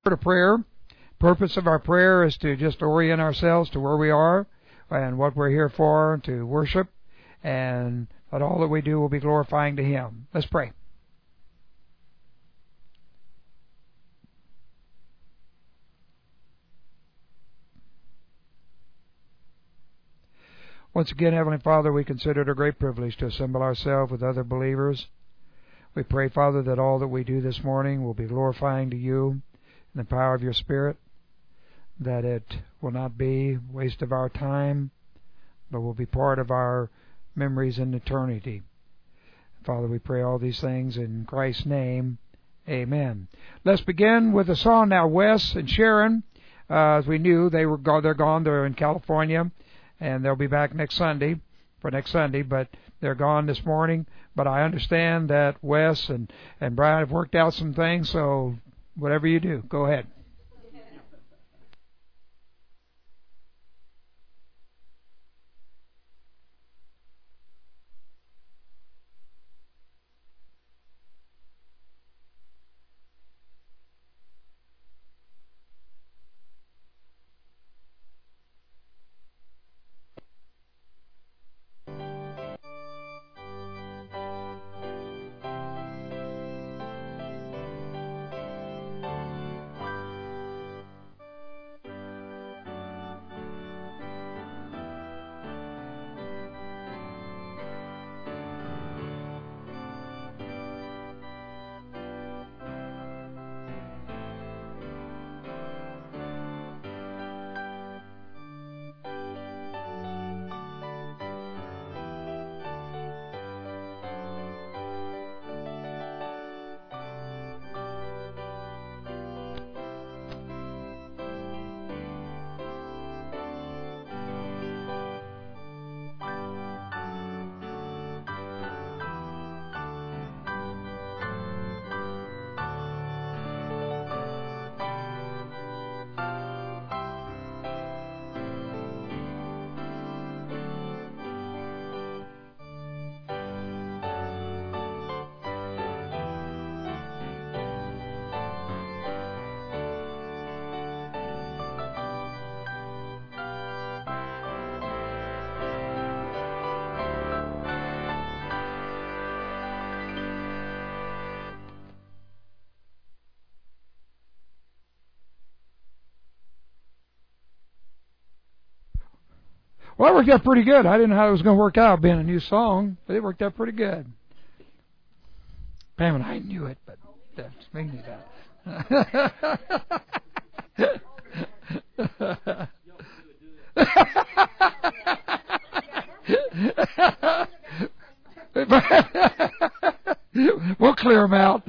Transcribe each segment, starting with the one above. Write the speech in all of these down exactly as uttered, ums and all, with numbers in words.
To prayer. Purpose of our prayer is to just orient ourselves to where we are and what we're here for, to worship, and that all that we do will be glorifying to Him. Let's pray. Once again, Heavenly Father, we consider it a great privilege to assemble ourselves with other believers. We pray, Father, that all that we do this morning will be glorifying to You in the power of Your Spirit, that it will not be waste of our time, but will be part of our memories in eternity. Father, we pray all these things in Christ's name. Amen. Let's begin with a song now. Wes and Sharon, uh, as we knew, they were go- they're gone. They're in California, and they'll be back next Sunday for next Sunday, but they're gone this morning. But I understand that Wes and, and Brian have worked out some things, so whatever you do, go ahead. Well, it worked out pretty good. I didn't know how it was going to work out being a new song, but it worked out pretty good. Pam and I knew it, but that's me knew that. We'll clear them out.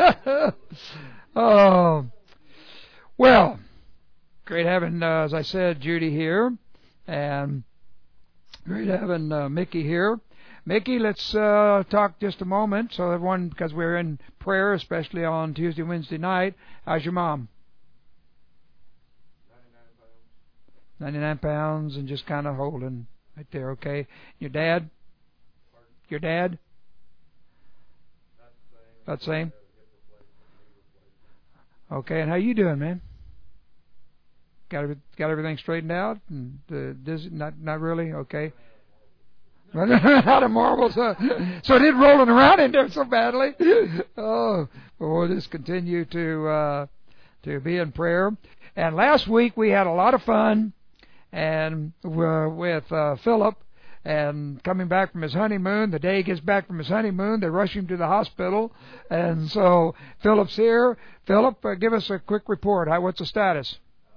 Oh, well, great having, uh, as I said, Judy here, and great having uh, Mickey here. Mickey, let's uh, talk just a moment. So everyone, because we're in prayer, especially on Tuesday, Wednesday night. How's your mom? ninety-nine pounds. ninety-nine pounds and just kind of holding right there, okay. Your dad? Pardon? Your dad? That's the same. About the same? Hip replacement, Okay, and how you doing, man? Got every, got everything straightened out? And uh, does it not not really? Okay. Out of marbles, huh? So it isn't rolling around in there so badly. Oh, well, we'll just continue to uh, to be in prayer. And last week we had a lot of fun, and uh, with uh, Philip, and coming back from his honeymoon. The day he gets back from his honeymoon, they rush him to the hospital, and so Philip's here. Philip, uh, give us a quick report. How, what's the status?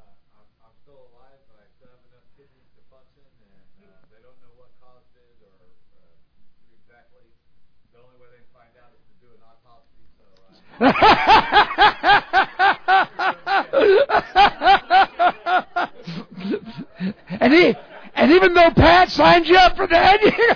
and he, and even though Pat signed you up for that,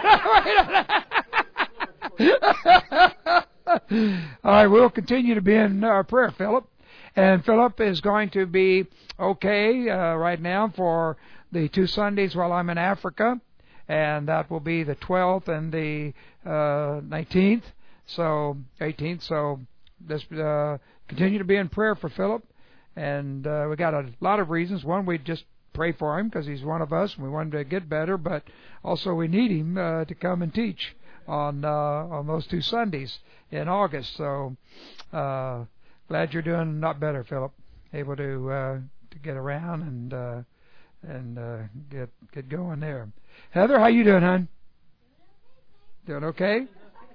you're gonna wait. All right, we'll continue to be in our prayer, Philip. And Philip is going to be okay uh, right now for the two Sundays while I'm in Africa, and that will be the twelfth and the uh, nineteenth, so eighteenth. So let's uh, continue to be in prayer for Philip, and uh, we got a lot of reasons. One, we just pray for him because he's one of us, and we want him to get better. But also, we need him uh, to come and teach on uh, on those two Sundays in August. So uh, glad you're doing not better, Philip. Able to uh, to get around and uh, and uh, get get going there. Heather, how you doing, hon? Doing okay?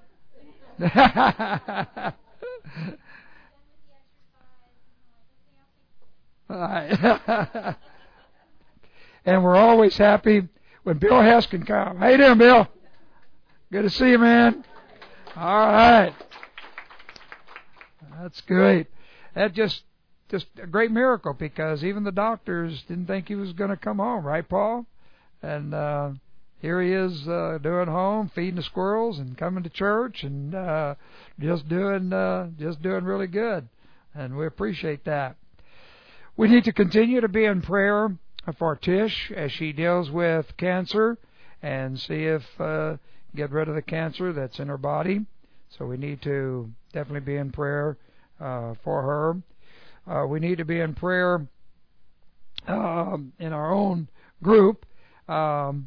All right. And we're always happy when Bill Heskin comes. How you doing, Bill? Good to see you, man. All right. That's great. That just just a great miracle, because even the doctors didn't think he was going to come home, right, Paul? And uh, here he is uh, doing home, feeding the squirrels, and coming to church, and uh, just doing uh, just doing really good. And we appreciate that. We need to continue to be in prayer for Tish as she deals with cancer, and see if uh, get rid of the cancer that's in her body. So we need to definitely be in prayer uh, for her. Uh, we need to be in prayer uh, in our own group. Um,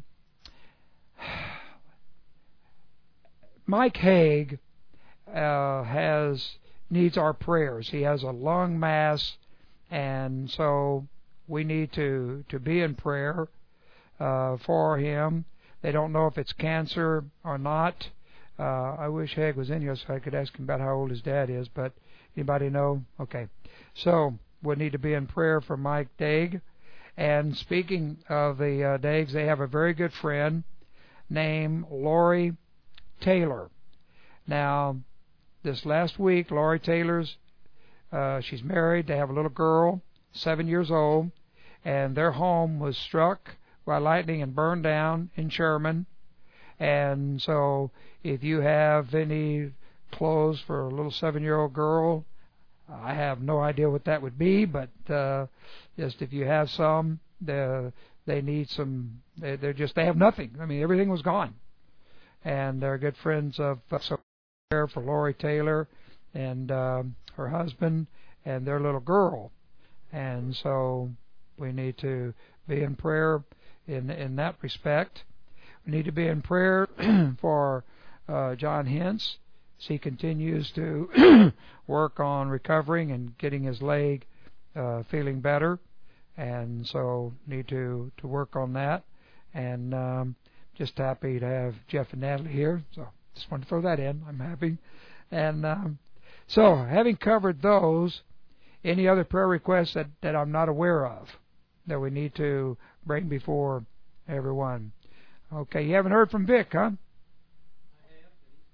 Mike Haig uh, has needs our prayers. He has a lung mass, and so we need to, to be in prayer uh, for him. They don't know if it's cancer or not. Uh, I wish Haig was in here so I could ask him about how old his dad is, but anybody know? Okay. So we need to be in prayer for Mike Daig. And speaking of the uh, Daigs, they have a very good friend named Lori Taylor. Now, this last week, Lori Taylor's, uh, she's married. They have a little girl, seven years old, and their home was struck by lightning and burned down in Sherman. And so if you have any clothes for a little seven-year-old girl, I have no idea what that would be, but uh, just if you have some, they, they need some, they, they're just, they have nothing. I mean, everything was gone. And they're good friends of, uh, so prayer for Lori Taylor and um, her husband and their little girl. And so we need to be in prayer in in that respect. We need to be in prayer for uh, John Hintz as he continues to work on recovering and getting his leg uh, feeling better. And so need to, to work on that. And um, just happy to have Jeff and Natalie here. So just want to throw that in. I'm happy. And um, so having covered those, any other prayer requests that, that I'm not aware of that we need to bring before everyone? Okay, you haven't heard from Vic, huh? I have, but he's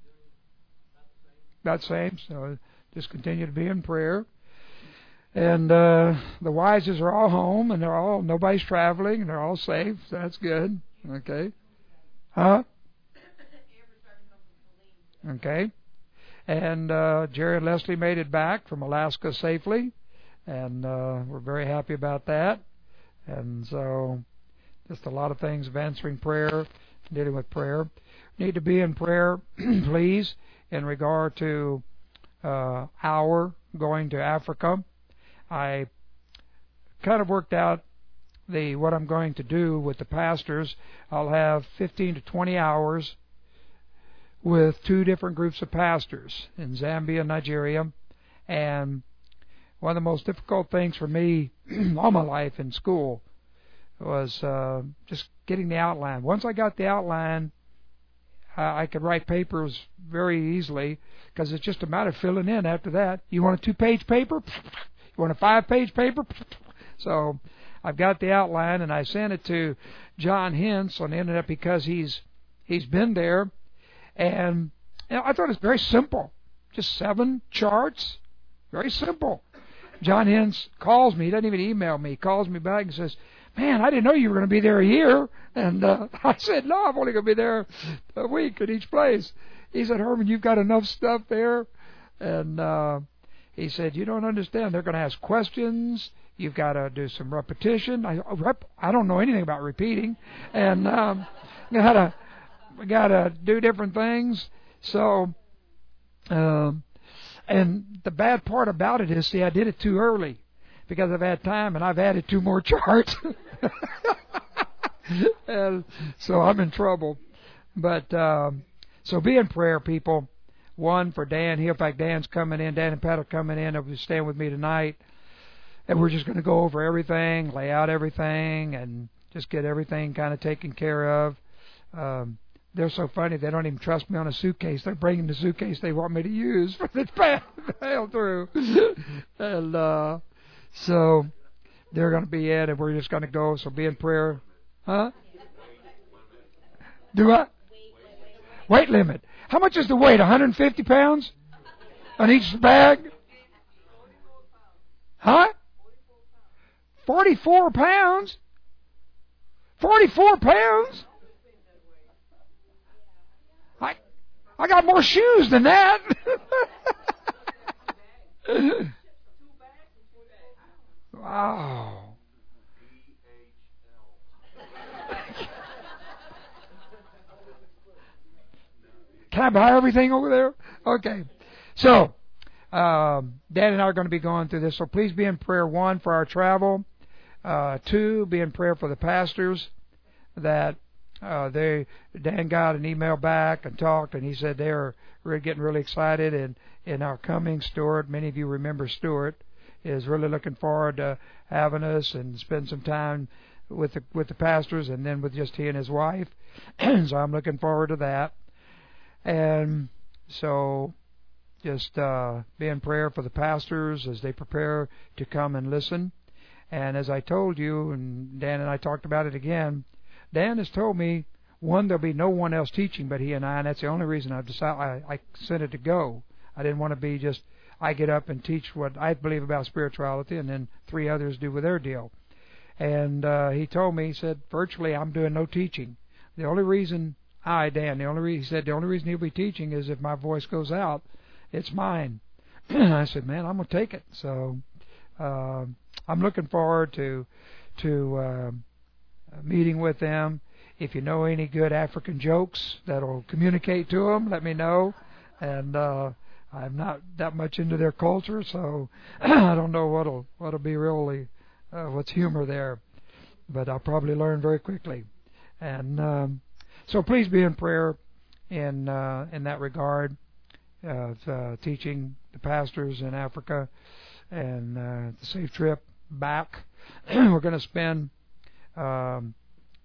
still about the same. About the same. So just continue to be in prayer. And uh, the Wises are all home, and they're all nobody's traveling, and they're all safe. So that's good. Okay. Huh? Okay. And uh, Jerry and Leslie made it back from Alaska safely, and uh, we're very happy about that. And so just a lot of things of answering prayer, dealing with prayer. Need to be in prayer, please, in regard to uh, our going to Africa. I kind of worked out the what I'm going to do with the pastors. I'll have fifteen to twenty hours with two different groups of pastors in Zambia and Nigeria. And one of the most difficult things for me all my life in school was uh, just getting the outline. Once I got the outline, uh, I could write papers very easily, because it's just a matter of filling in after that. You want a two-page paper? You want a five-page paper? So I've got the outline, and I sent it to John Hintz on the internet because he's he's been there. And you know, I thought it's very simple. Just seven charts. Very simple. John Hintz calls me. He doesn't even email me. He calls me back and says, man, I didn't know you were going to be there a year. And uh, I said, no, I'm only going to be there a week at each place. He said, Herman, you've got enough stuff there. And uh, he said, you don't understand. They're going to ask questions. You've got to do some repetition. I, rep, I don't know anything about repeating. And um, you got to we got to do different things. So, um, and the bad part about it is, see, I did it too early. because I've had time and I've added two more charts. And so I'm in trouble. But um, so be in prayer, people. One for Dan. He, in fact, Dan's coming in. Dan and Pat are coming in. They'll be staying with me tonight. And we're just going to go over everything, lay out everything, and just get everything kind of taken care of. Um, they're so funny. They don't even trust me on a suitcase. They're bringing the suitcase they want me to use for the bail through. And uh, so they're going to be in, and we're just going to go. So be in prayer. Huh? Do what? Weight limit. How much is the weight? one hundred fifty pounds on each bag? Huh? forty-four pounds? forty-four pounds? I I got more shoes than that. Wow. Can I buy everything over there? Okay. So, um, Dan and I are going to be going through this. So please be in prayer, one, for our travel. Uh, two, be in prayer for the pastors that uh, they, Dan got an email back and talked, and he said they are really getting really excited in, in our coming. Stuart, many of you remember Stuart, is really looking forward to having us and spend some time with the, with the pastors and then with just he and his wife. So I'm looking forward to that. And so just uh, be in prayer for the pastors as they prepare to come and listen. And as I told you, and Dan and I talked about it again, Dan has told me, one, there'll be no one else teaching but he and I, and that's the only reason I've decided I, I sent it to go. I didn't want to be just, I get up and teach what I believe about spirituality, and then three others do with their deal. And uh, he told me, he said, virtually I'm doing no teaching. The only reason I, Dan, the only reason, he said, the only reason he'll be teaching is if my voice goes out, it's mine. I said, man, I'm going to take it. So uh, I'm looking forward to to uh, meeting with them. If you know any good African jokes that'll communicate to them, let me know. And uh, I'm not that much into their culture, so I don't know what'll what'll be really uh, what's humor there. But I'll probably learn very quickly. And um, so please be in prayer in uh, in that regard of uh, teaching the pastors in Africa and uh, the safe trip back. We're going to spend um,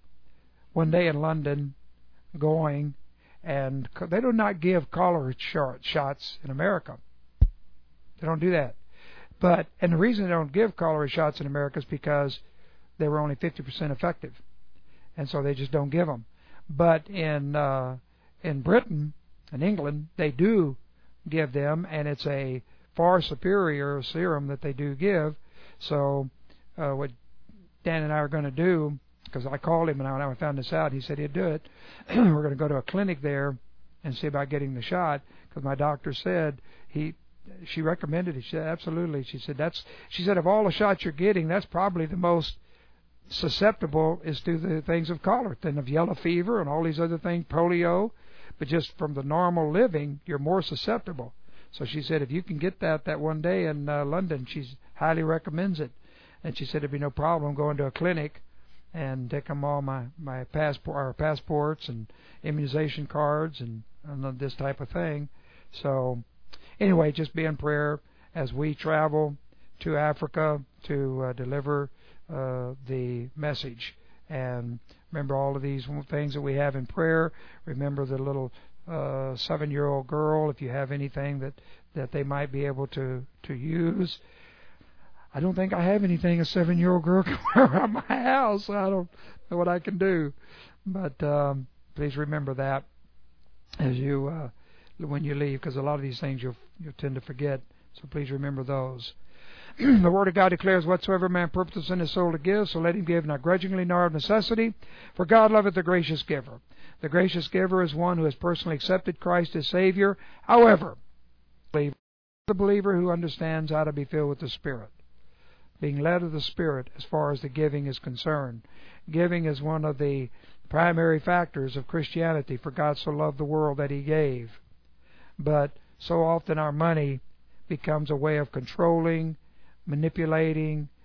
one day in London going, and they do not give cholera shots in America. They don't do that. But and the reason they don't give cholera shots in America is because they were only fifty percent effective, and so they just don't give them. But in uh, in Britain and England, they do give them, and it's a far superior serum that they do give. So uh, what Dan and I are going to do, because I called him and I found this out, he said he'd do it. We're going to go to a clinic there and see about getting the shot, because my doctor said he. She recommended it. She said absolutely. She said that's. She said of all the shots you're getting, that's probably the most susceptible is to the things of cholera, then of yellow fever and all these other things, polio. But just from the normal living, you're more susceptible. So she said if you can get that that one day in uh, London, she highly recommends it. And she said it'd be no problem going to a clinic and take them all my my passport, our passports and immunization cards and, and this type of thing. So anyway, just be in prayer as we travel to Africa to uh, deliver uh, the message. And remember all of these things that we have in prayer. Remember the little uh, seven-year-old girl, if you have anything that, that they might be able to, to use. I don't think I have anything a seven-year-old girl can wear around my house. So I don't know what I can do. But um, please remember that as you uh, when you leave, because a lot of these things you'll, you'll tend to forget. So please remember those. The Word of God declares, whatsoever man purposeth in his soul to give, so let him give, not grudgingly nor of necessity, for God loveth the gracious giver. The gracious giver is one who has personally accepted Christ as Savior. However, the believer who understands how to be filled with the Spirit, being led of the Spirit as far as the giving is concerned. Giving is one of the primary factors of Christianity, for God so loved the world that He gave. But so often our money becomes a way of controlling, manipulating,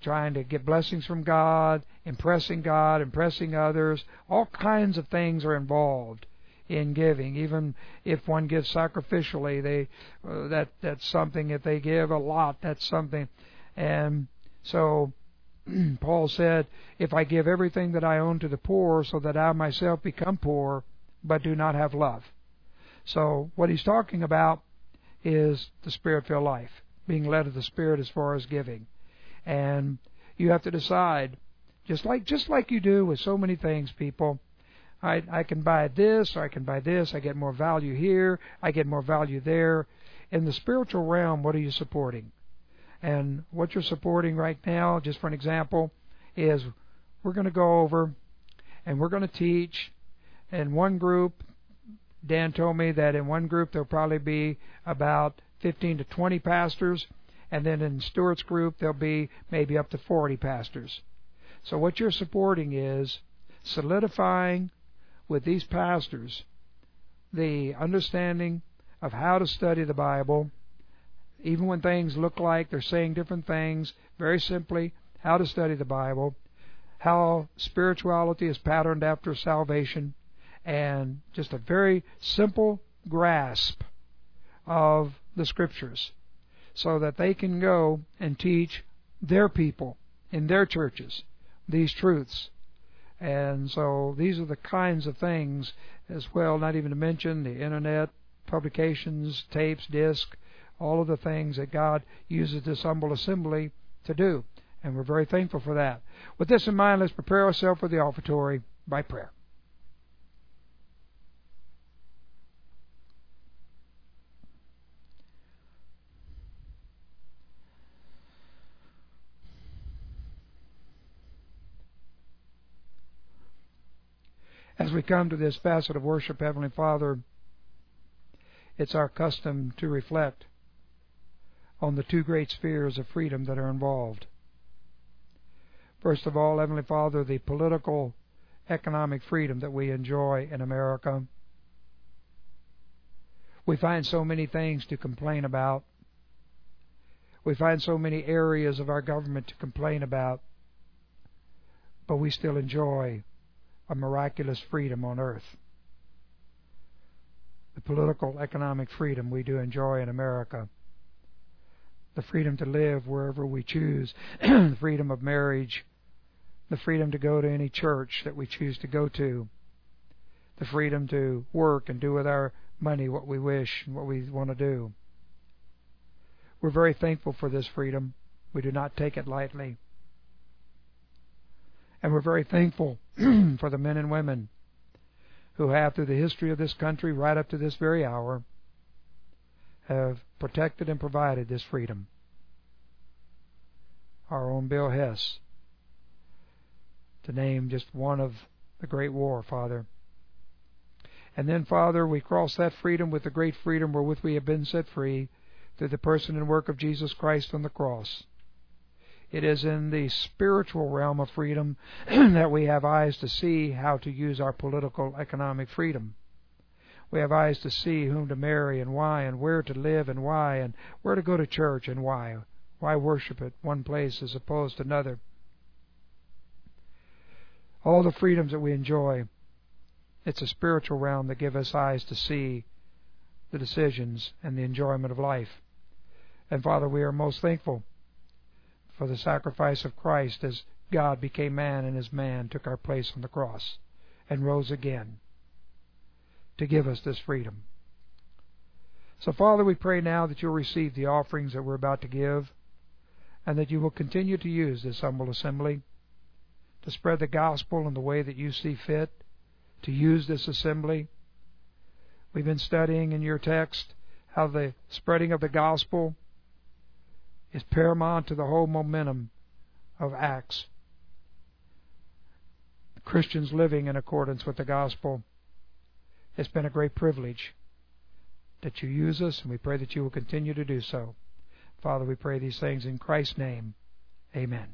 trying to get blessings from God, impressing God, impressing others. All kinds of things are involved in giving. Even if one gives sacrificially, they uh, that that's something. If they give a lot, that's something. And so Paul said, if I give everything that I own to the poor so that I myself become poor, but do not have love. So what he's talking about is the Spirit-filled life, being led of the Spirit as far as giving. And you have to decide, just like just like you do with so many things, people. I, I can buy this, or I can buy this. I get more value here. I get more value there. In the spiritual realm, what are you supporting? And what you're supporting right now, just for an example, is we're going to go over and we're going to teach. In one group, Dan told me that in one group there'll probably be about fifteen to twenty pastors. And then in Stuart's group, there'll be maybe up to forty pastors. So what you're supporting is solidifying with these pastors the understanding of how to study the Bible, even when things look like they're saying different things, very simply, how to study the Bible, how spirituality is patterned after salvation, and just a very simple grasp of the Scriptures, so that they can go and teach their people in their churches these truths. And so these are the kinds of things as well, not even to mention the internet, publications, tapes, disc, all of the things that God uses this humble assembly to do. And we're very thankful for that. With this in mind, let's prepare ourselves for the offertory by prayer. As we come to this facet of worship, Heavenly Father, it's our custom to reflect on the two great spheres of freedom that are involved. First of all, Heavenly Father, the political, economic freedom that we enjoy in America. We find so many things to complain about. We find so many areas of our government to complain about, but we still enjoy a miraculous freedom on earth. The political, economic freedom we do enjoy in America. The freedom to live wherever we choose. The freedom of marriage. The freedom to go to any church that we choose to go to. The freedom to work and do with our money what we wish and what we want to do. We're very thankful for this freedom. We do not take it lightly. And we're very thankful for the men and women who have, through the history of this country, right up to this very hour, have protected and provided this freedom. Our own Bill Hess, to name just one of the Great War, Father. And then, Father, we cross that freedom with the great freedom wherewith we have been set free through the person and work of Jesus Christ on the cross. It is in the spiritual realm of freedom that we have eyes to see how to use our political, economic freedom. We have eyes to see whom to marry and why, and where to live and why, and where to go to church and why. Why worship at one place as opposed to another. All the freedoms that we enjoy, it's a spiritual realm that gives us eyes to see the decisions and the enjoyment of life. And Father, we are most thankful for the sacrifice of Christ as God became man and as man took our place on the cross and rose again to give us this freedom. So, Father, we pray now that you'll receive the offerings that we're about to give and that you will continue to use this humble assembly to spread the gospel in the way that you see fit, to use this assembly. We've been studying in your text how the spreading of the gospel is paramount to the whole momentum of Acts. Christians living in accordance with the gospel. It's been a great privilege that you use us, and we pray that you will continue to do so. Father, we pray these things in Christ's name. Amen.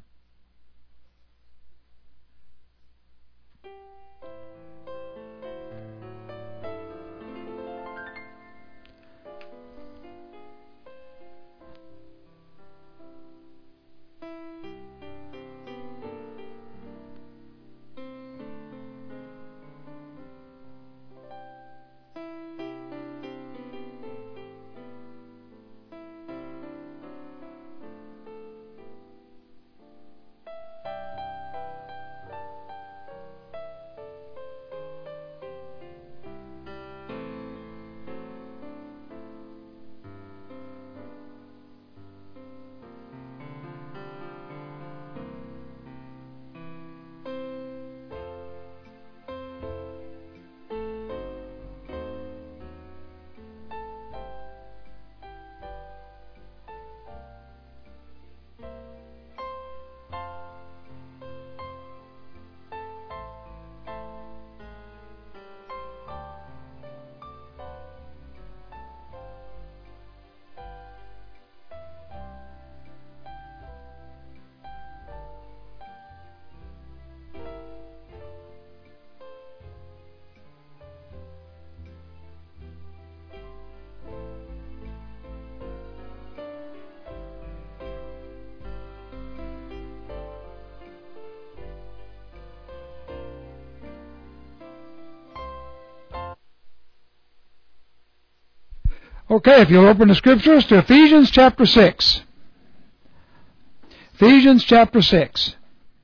Okay, if you'll open the scriptures to Ephesians chapter six. Ephesians chapter six.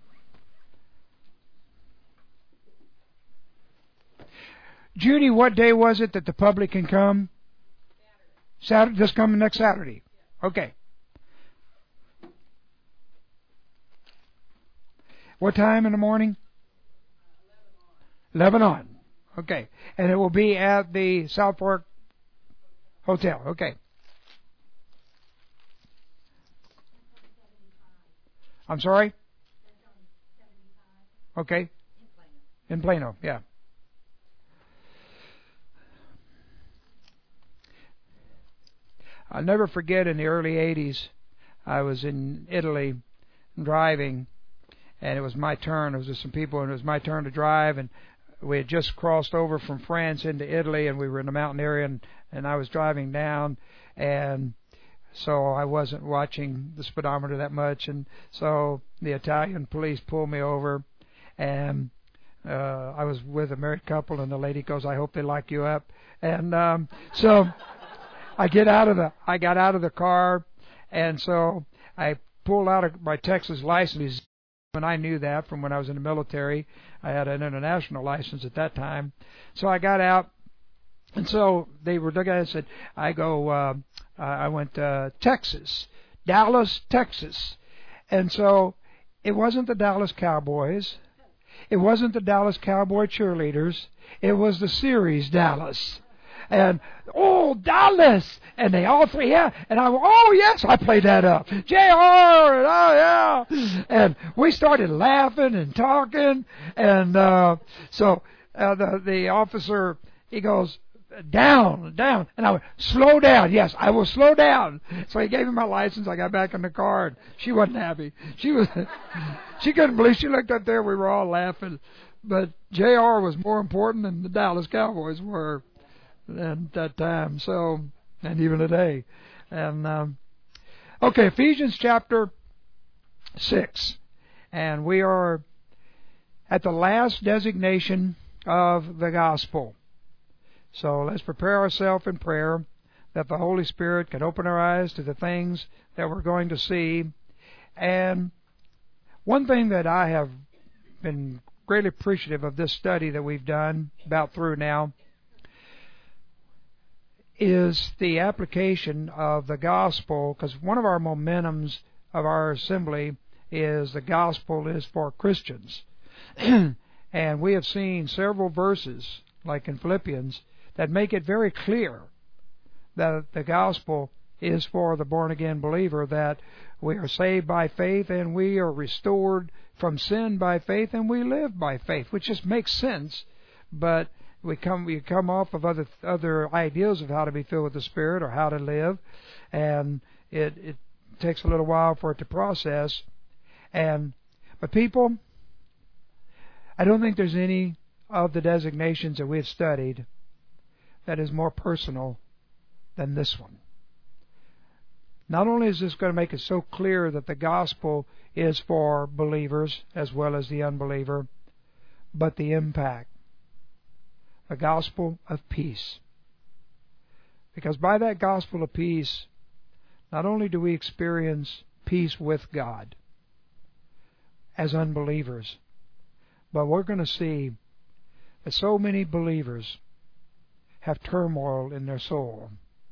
Judy, what day was it that the public can come? Saturday. Saturday, this coming next Saturday. Okay. What time in the morning? eleven on. Okay. And it will be at the South Fork Hotel. Okay. I'm sorry? Okay. In Plano, yeah. I'll never forget in the early eighties, I was in Italy driving, and it was my turn. There was just some people, and it was my turn to drive, and we had just crossed over from France into Italy, and we were in the mountain area, and, and I was driving down, and so I wasn't watching the speedometer that much, and so the Italian police pulled me over, and uh, I was with a married couple, and the lady goes, "I hope they lock you up," and um, so I get out of the I got out of the car, and so I pulled out of my Texas license. And I knew that from when I was in the military. I had an international license at that time. So I got out, and so they were looking at it and said, I go, uh, I went to uh, Texas, Dallas, Texas. And so it wasn't the Dallas Cowboys. It wasn't the Dallas Cowboy cheerleaders. It was the series Dallas. And, oh, Dallas! And they all three, yeah. And I, oh, yes, I played that up. J R! And, oh, yeah. And we started laughing and talking. And uh, so uh, the, the officer, he goes, down, down. And I went, slow down. Yes, I will slow down. So he gave me my license. I got back in the car, and she wasn't happy. She was, she couldn't believe. She looked up there. We were all laughing. But J R was more important than the Dallas Cowboys were at that time, so, and even today. And um, okay, Ephesians chapter six, and we are at the last designation of the gospel. So let's prepare ourselves in prayer that the Holy Spirit can open our eyes to the things that we're going to see. And one thing that I have been greatly appreciative of this study that we've done, about through now, is the application of the gospel, because one of our momentums of our assembly is the gospel is for Christians. And we have seen several verses, like in Philippians, that make it very clear that the gospel is for the born-again believer, that we are saved by faith and we are restored from sin by faith and we live by faith, which just makes sense, but We come we come off of other other ideas of how to be filled with the Spirit or how to live, and it it takes a little while for it to process. And but people, I don't think there's any of the designations that we've studied that is more personal than this one. Not only is this going to make it so clear that the gospel is for believers as well as the unbeliever, but the impact. The gospel of peace. Because by that gospel of peace, not only do we experience peace with God as unbelievers, but we're going to see that so many believers have turmoil in their soul.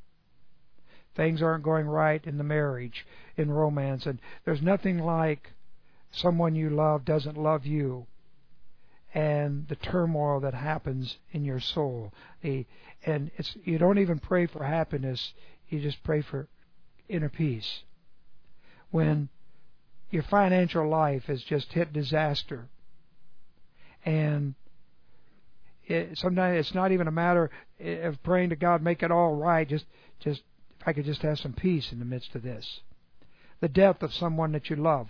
Things aren't going right in the marriage, in romance, and there's nothing like someone you love doesn't love you. And the turmoil that happens in your soul. The, and it's you don't even pray for happiness, you just pray for inner peace. When your financial life has just hit disaster, and it, sometimes it's not even a matter of praying to God, make it all right, just, just if I could just have some peace in the midst of this. The death of someone that you love,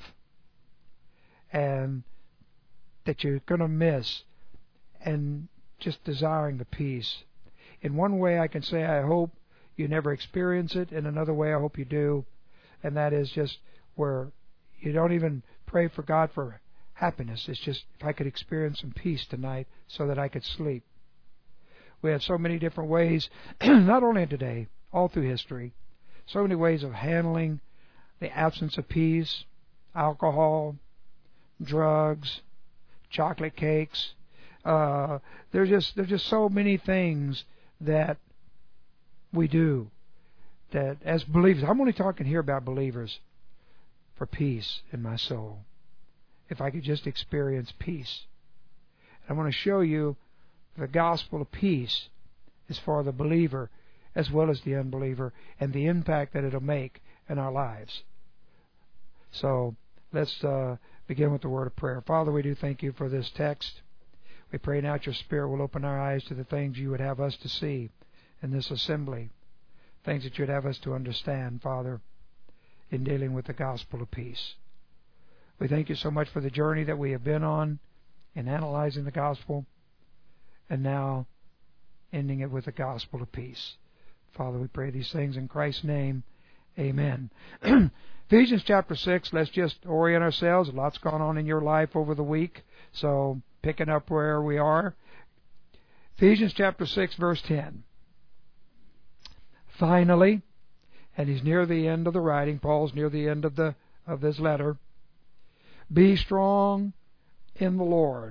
and that you're going to miss, and just desiring the peace. In one way I can say I hope you never experience it. In another way I hope you do. And that is just where you don't even pray for God for happiness. It's just if I could experience some peace tonight so that I could sleep. We have so many different ways, not only today, all through history. So many ways of handling the absence of peace, alcohol, drugs, chocolate cakes. Uh, there's just there's just so many things that we do that as believers. I'm only talking here about believers for peace in my soul. If I could just experience peace. I want to show you the gospel of peace is for the believer as well as the unbeliever, and the impact that it'll make in our lives. So let's uh, begin with the word of prayer. Father, we do thank you for this text. We pray now that your Spirit will open our eyes to the things you would have us to see in this assembly, things that you'd have us to understand, Father, in dealing with the gospel of peace. We thank you so much for the journey that we have been on in analyzing the gospel, and now ending it with the gospel of peace. Father, we pray these things in Christ's name. Amen. Ephesians chapter six, let's just orient ourselves. A lot's gone on in your life over the week, so picking up where we are. Ephesians chapter six, verse ten. Finally, and he's near the end of the writing, Paul's near the end of the of this letter, be strong in the Lord,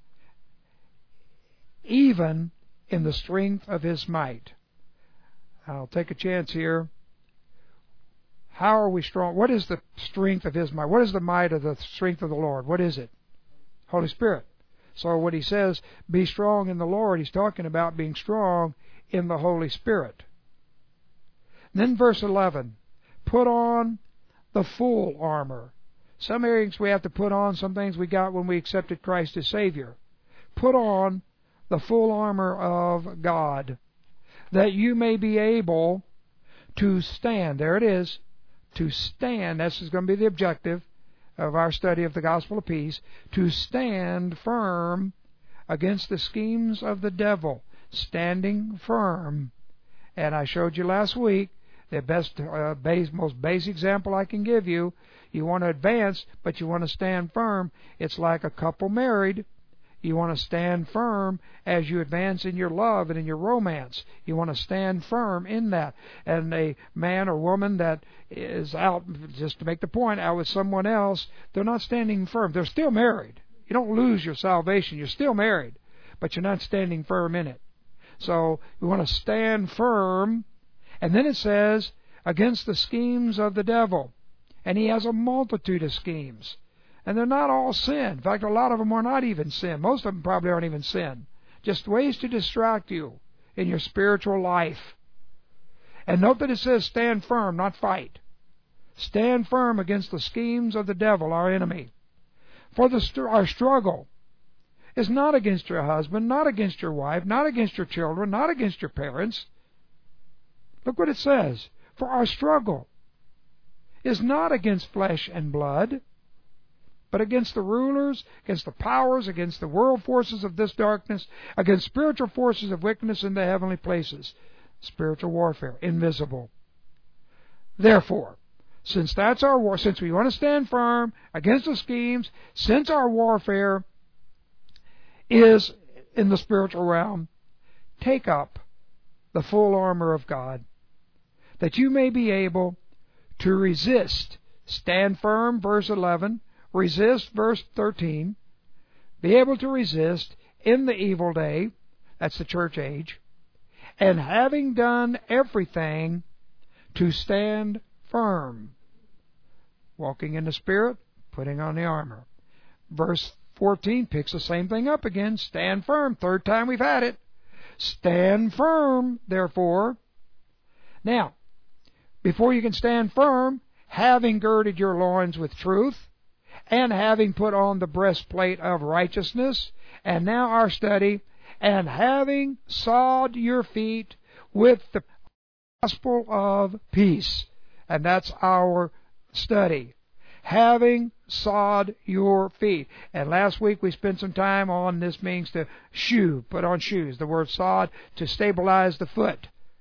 even in the strength of his might. I'll take a chance here. How are we strong? What is the strength of his might? What is the might of the strength of the Lord? What is it? Holy Spirit. So what he says, be strong in the Lord, he's talking about being strong in the Holy Spirit. And then verse eleven, put on the full armor. Some things we have to put on, some things we got when we accepted Christ as Savior. Put on the full armor of God, that you may be able to stand. There it is, to stand. This is going to be the objective of our study of the gospel of peace, to stand firm against the schemes of the devil. Standing firm. And I showed you last week the best, uh, base, most basic example I can give you. You want to advance, but you want to stand firm. It's like a couple married. You want to stand firm as you advance in your love and in your romance. You want to stand firm in that. And a man or woman that is out, just to make the point, out with someone else, they're not standing firm. They're still married. You don't lose your salvation. You're still married, but you're not standing firm in it. So we want to stand firm. And then it says, against the schemes of the devil. And he has a multitude of schemes. And they're not all sin. In fact, a lot of them are not even sin. Most of them probably aren't even sin. Just ways to distract you in your spiritual life. And note that it says stand firm, not fight. Stand firm against the schemes of the devil, our enemy. For the our struggle is not against your husband, not against your wife, not against your children, not against your parents. Look what it says. For our struggle is not against flesh and blood, but against the rulers, against the powers, against the world forces of this darkness, against spiritual forces of wickedness in the heavenly places. Spiritual warfare, invisible. Therefore, since that's our war, since we want to stand firm against the schemes, since our warfare is in the spiritual realm, take up the full armor of God, that you may be able to resist. Stand firm, verse eleven. Resist, verse thirteen. Be able to resist in the evil day. That's the church age. And having done everything, to stand firm. Walking in the Spirit, putting on the armor. Verse fourteen picks the same thing up again. Stand firm. Third time we've had it. Stand firm, therefore. Now, before you can stand firm, having girded your loins with truth, and having put on the breastplate of righteousness, and now our study, and having sawed your feet with the gospel of peace. And that's our study. Having sawed your feet. And last week we spent some time on this means to shoe, put on shoes. The word sawed, to stabilize the foot.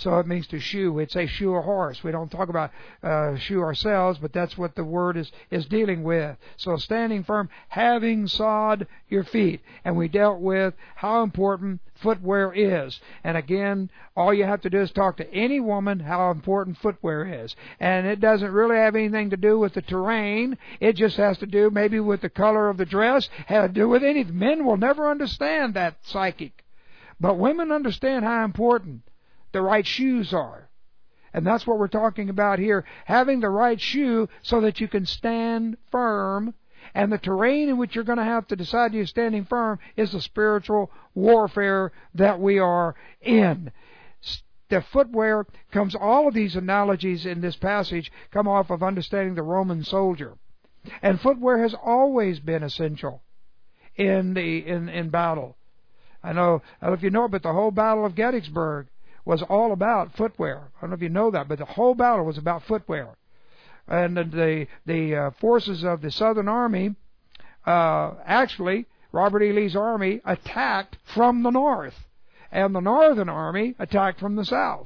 So it means to shoe. We'd say shoe a horse. We don't talk about uh, shoe ourselves, but that's what the word is, is dealing with. So standing firm, having sod your feet. And we dealt with how important footwear is. And again, all you have to do is talk to any woman how important footwear is. And it doesn't really have anything to do with the terrain. It just has to do maybe with the color of the dress. Has to do with anything. Men will never understand that psychic. But women understand how important the right shoes are. And that's what we're talking about here. Having the right shoe so that you can stand firm. And the terrain in which you're going to have to decide you're standing firm is the spiritual warfare that we are in. The footwear comes, all of these analogies in this passage come off of understanding the Roman soldier. And footwear has always been essential in the in, in battle. I know, I don't know if you know, but the whole Battle of Gettysburg was all about footwear. I don't know if you know that, but the whole battle was about footwear. And the the uh, forces of the Southern Army, uh, actually, Robert E. Lee's army attacked from the north, and the Northern Army attacked from the south.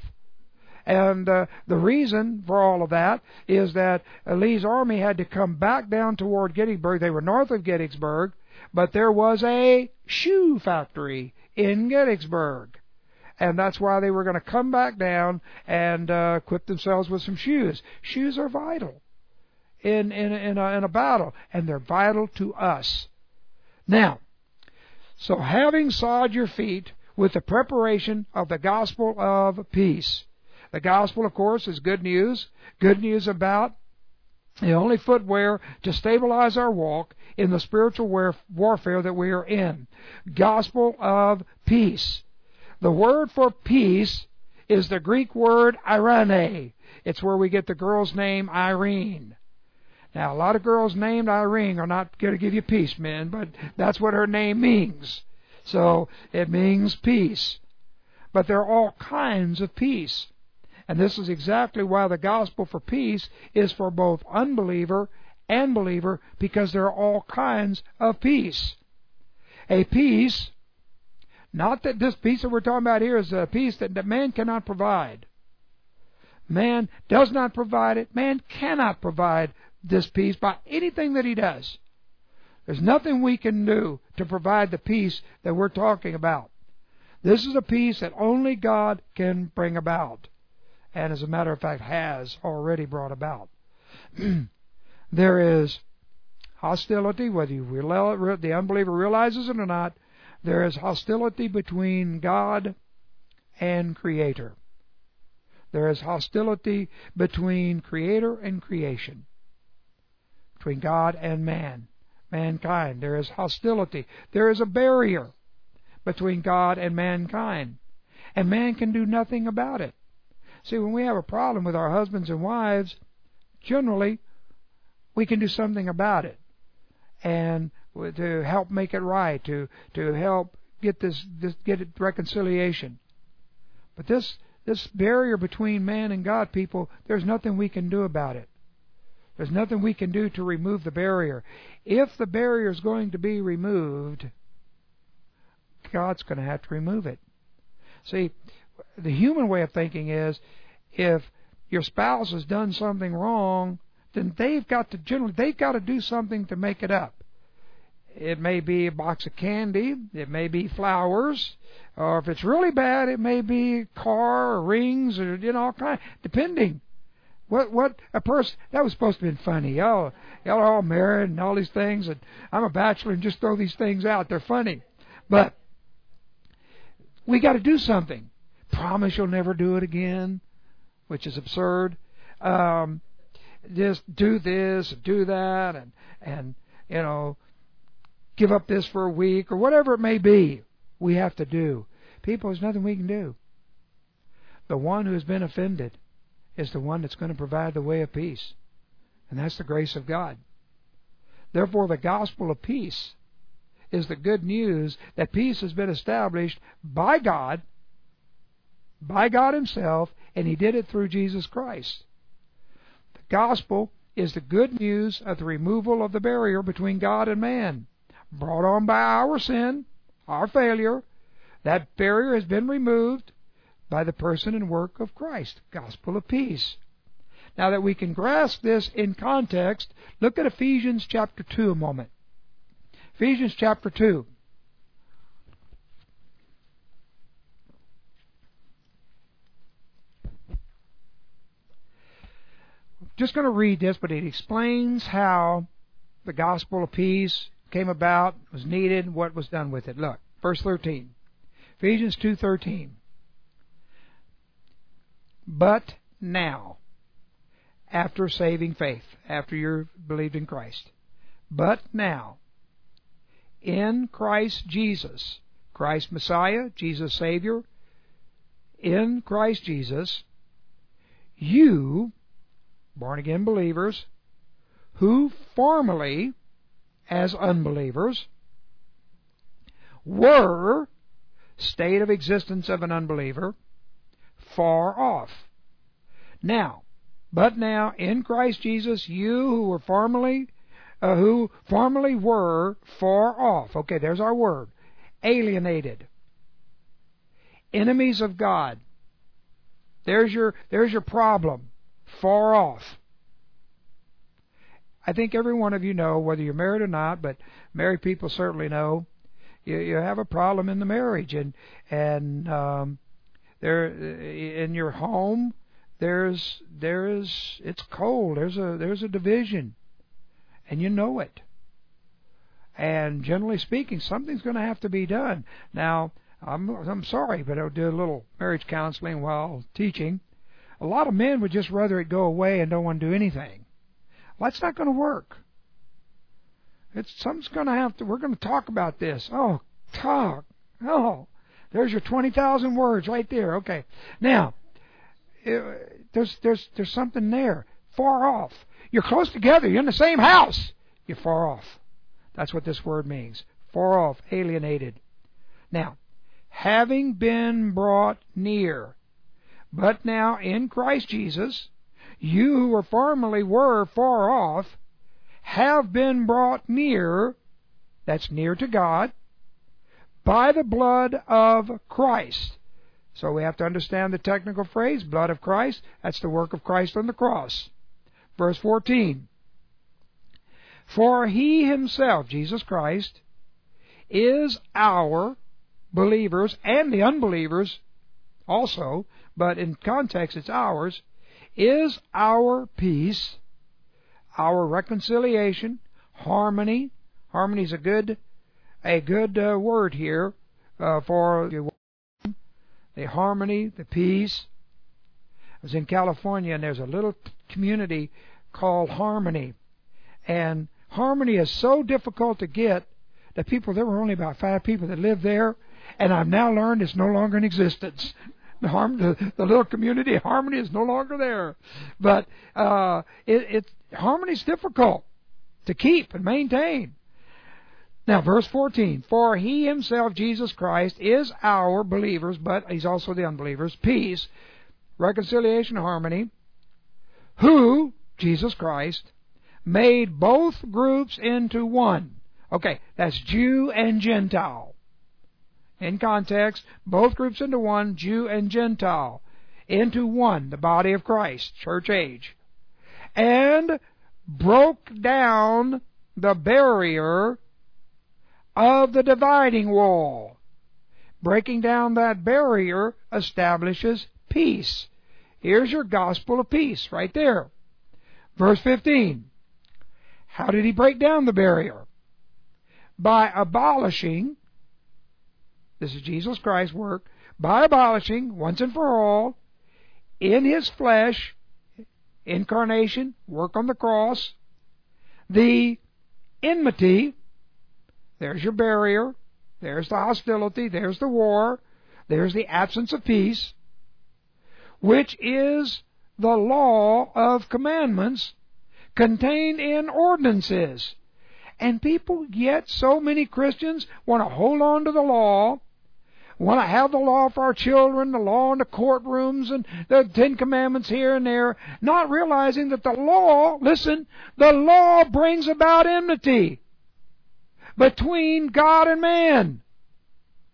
And uh, the reason for all of that is that uh, Lee's army had to come back down toward Gettysburg. They were north of Gettysburg, but there was a shoe factory in Gettysburg. And that's why they were going to come back down and uh, equip themselves with some shoes. Shoes are vital in in in a, in a battle, and they're vital to us. Now, so having sod your feet with the preparation of the gospel of peace. The gospel, of course, is good news. Good news about the only footwear to stabilize our walk in the spiritual war- warfare that we are in. Gospel of peace. The word for peace is the Greek word eirene. It's where we get the girl's name Irene. Now, a lot of girls named Irene are not going to give you peace, men, but that's what her name means. So it means peace. But there are all kinds of peace. And this is exactly why the gospel for peace is for both unbeliever and believer, because there are all kinds of peace. A peace, not that this peace that we're talking about here is a peace that, that man cannot provide. Man does not provide it. Man cannot provide this peace by anything that he does. There's nothing we can do to provide the peace that we're talking about. This is a peace that only God can bring about, and as a matter of fact has already brought about. There is hostility, whether you real, the unbeliever realizes it or not. There is hostility between God and Creator. There is hostility between Creator and creation, between God and man, mankind. There is hostility. There is a barrier between God and mankind, and man can do nothing about it. See, when we have a problem with our husbands and wives, generally we can do something about it, and to help make it right, to to help get this, this get it reconciliation. But this this barrier between man and God, people, there's nothing we can do about it. There's nothing we can do to remove the barrier. If the barrier is going to be removed, God's going to have to remove it. See, the human way of thinking is, if your spouse has done something wrong, then they've got to generally they've got to do something to make it up. It may be a box of candy, it may be flowers, or if it's really bad, it may be a car or rings or you know all kind, depending. What what a person that was supposed to have been funny. Y'all y'all are all married and all these things, and I'm a bachelor and just throw these things out. They're funny, but we got to do something. Promise you'll never do it again, which is absurd. Um, just do this, do that, and and you know, give up this for a week or whatever it may be. We have to do. People, there's nothing we can do. The one who has been offended is the one that's going to provide the way of peace, and that's the grace of God. Therefore, the gospel of peace is the good news that peace has been established by God, by God Himself, and He did it through Jesus Christ. The gospel is the good news of the removal of the barrier between God and man, brought on by our sin, our failure. That barrier has been removed. by the person and work of Christ. Gospel of peace. Now that we can grasp this in context, look at Ephesians chapter two a moment. Ephesians chapter two. Just going to read this, but it explains how the gospel of peace came about, was needed, what was done with it. Look, verse thirteen. Ephesians two thirteen. But now, after saving faith, after you've believed in Christ, but now, in Christ Jesus, Christ Messiah, Jesus Savior, in Christ Jesus, you, born-again believers, who formerly, as unbelievers, were, state of existence of an unbeliever, far off. Now, but now, in Christ Jesus, you who were formerly, uh, who formerly were far off. Okay, there's our word. Alienated. Enemies of God. There's your, there's your problem. Far off. I think every one of you know, whether you're married or not, but married people certainly know, you, you have a problem in the marriage, and and um, there in your home, there's there's it's cold. There's a there's a division, and you know it. And generally speaking, something's going to have to be done. Now, I'm I'm sorry, but I did a little marriage counseling while teaching. A lot of men would just rather it go away and don't want to do anything. Well, that's not going to work. It's something's going to have to. We're going to talk about this. Oh, talk. Oh, there's your twenty thousand words right there. Okay, now it, there's there's there's something there. Far off. You're close together. You're in the same house. You're far off. That's what this word means. Far off, alienated. Now, having been brought near. But now in Christ Jesus, you who were formerly were far off, have been brought near, that's near to God, by the blood of Christ. So we have to understand the technical phrase, blood of Christ. That's the work of Christ on the cross. Verse fourteen. For He Himself, Jesus Christ, is our believers and the unbelievers also, but in context it's ours, is our peace, our reconciliation, harmony. Harmony is a good, a good uh, word here uh, for the harmony, the peace. I was in California, and there's a little community called Harmony, and Harmony is so difficult to get that people, there were only about five people that lived there, and I've now learned it's no longer in existence. The, harm, the, the little community Harmony is no longer there. But uh, it, it, Harmony is difficult to keep and maintain. Now, verse fourteen. For He Himself, Jesus Christ, is our believers, but He's also the unbelievers, peace, reconciliation, harmony, who, Jesus Christ, made both groups into one. Okay, that's Jew and Gentile. In context, both groups into one, Jew and Gentile, into one, the body of Christ, church age, and broke down the barrier of the dividing wall. Breaking down that barrier establishes peace. Here's your gospel of peace right there. Verse fifteen. How did He break down the barrier? By abolishing, this is Jesus Christ's work, by abolishing, once and for all, in His flesh, incarnation, work on the cross, the enmity, there's your barrier, there's the hostility, there's the war, there's the absence of peace, which is the law of commandments contained in ordinances. And people, yet so many Christians want to hold on to the law, want to have the law for our children, the law in the courtrooms, and the Ten Commandments here and there, not realizing that the law, listen, the law brings about enmity between God and man.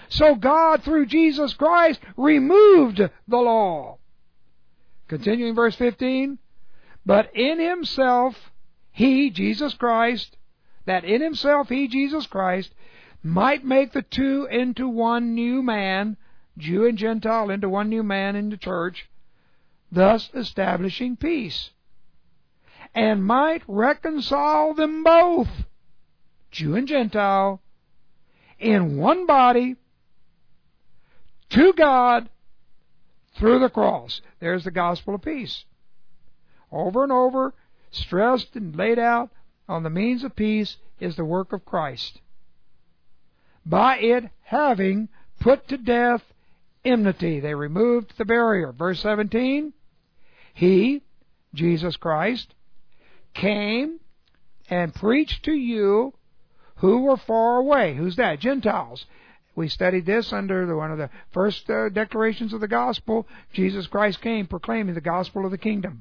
So God, through Jesus Christ, removed the law. Continuing verse fifteen. But in himself, he, Jesus Christ, that in himself, he, Jesus Christ, might make the two into one new man, Jew and Gentile into one new man in the church, thus establishing peace, and might reconcile them both, Jew and Gentile, in one body to God through the cross. There's the gospel of peace. Over and over, stressed and laid out on the means of peace is the work of Christ. By it having put to death enmity. They removed the barrier. Verse seventeen, He, Jesus Christ, came and preached to you who were far away. Who's that? Gentiles. We studied this under the, one of the first uh, declarations of the gospel. Jesus Christ came proclaiming the gospel of the kingdom.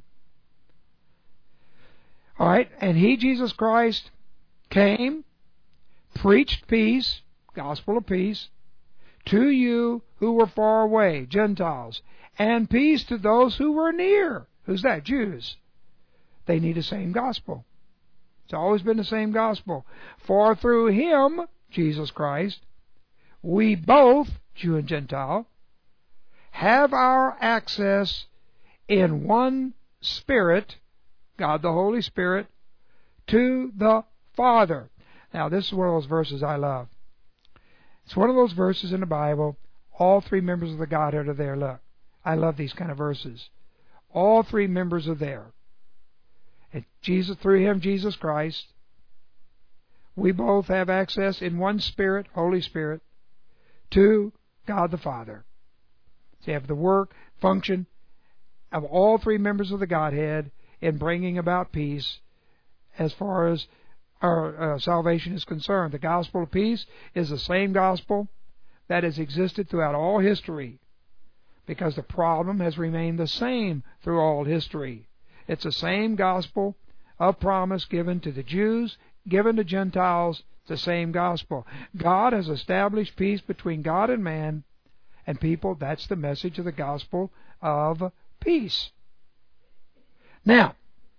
All right, and He, Jesus Christ, came, preached peace, gospel of peace, to you who were far away, Gentiles, and peace to those who were near. Who's that? Jews. They need the same gospel. It's always been the same gospel. For through Him, Jesus Christ, we both, Jew and Gentile, have our access in one Spirit, God the Holy Spirit, to the Father. Now, this is one of those verses I love. It's one of those verses in the Bible. All three members of the Godhead are there. Look, I love these kind of verses. All three members are there. And Jesus, through Him, Jesus Christ, we both have access in one Spirit, Holy Spirit, to God the Father. So you have the work, function of all three members of the Godhead in bringing about peace as far as our uh, salvation is concerned. The gospel of peace is the same gospel that has existed throughout all history, because the problem has remained the same through all history. It's the same gospel of promise given to the Jews, given to Gentiles, the same gospel. God has established peace between God and man and people. That's the message of the gospel of peace. Now,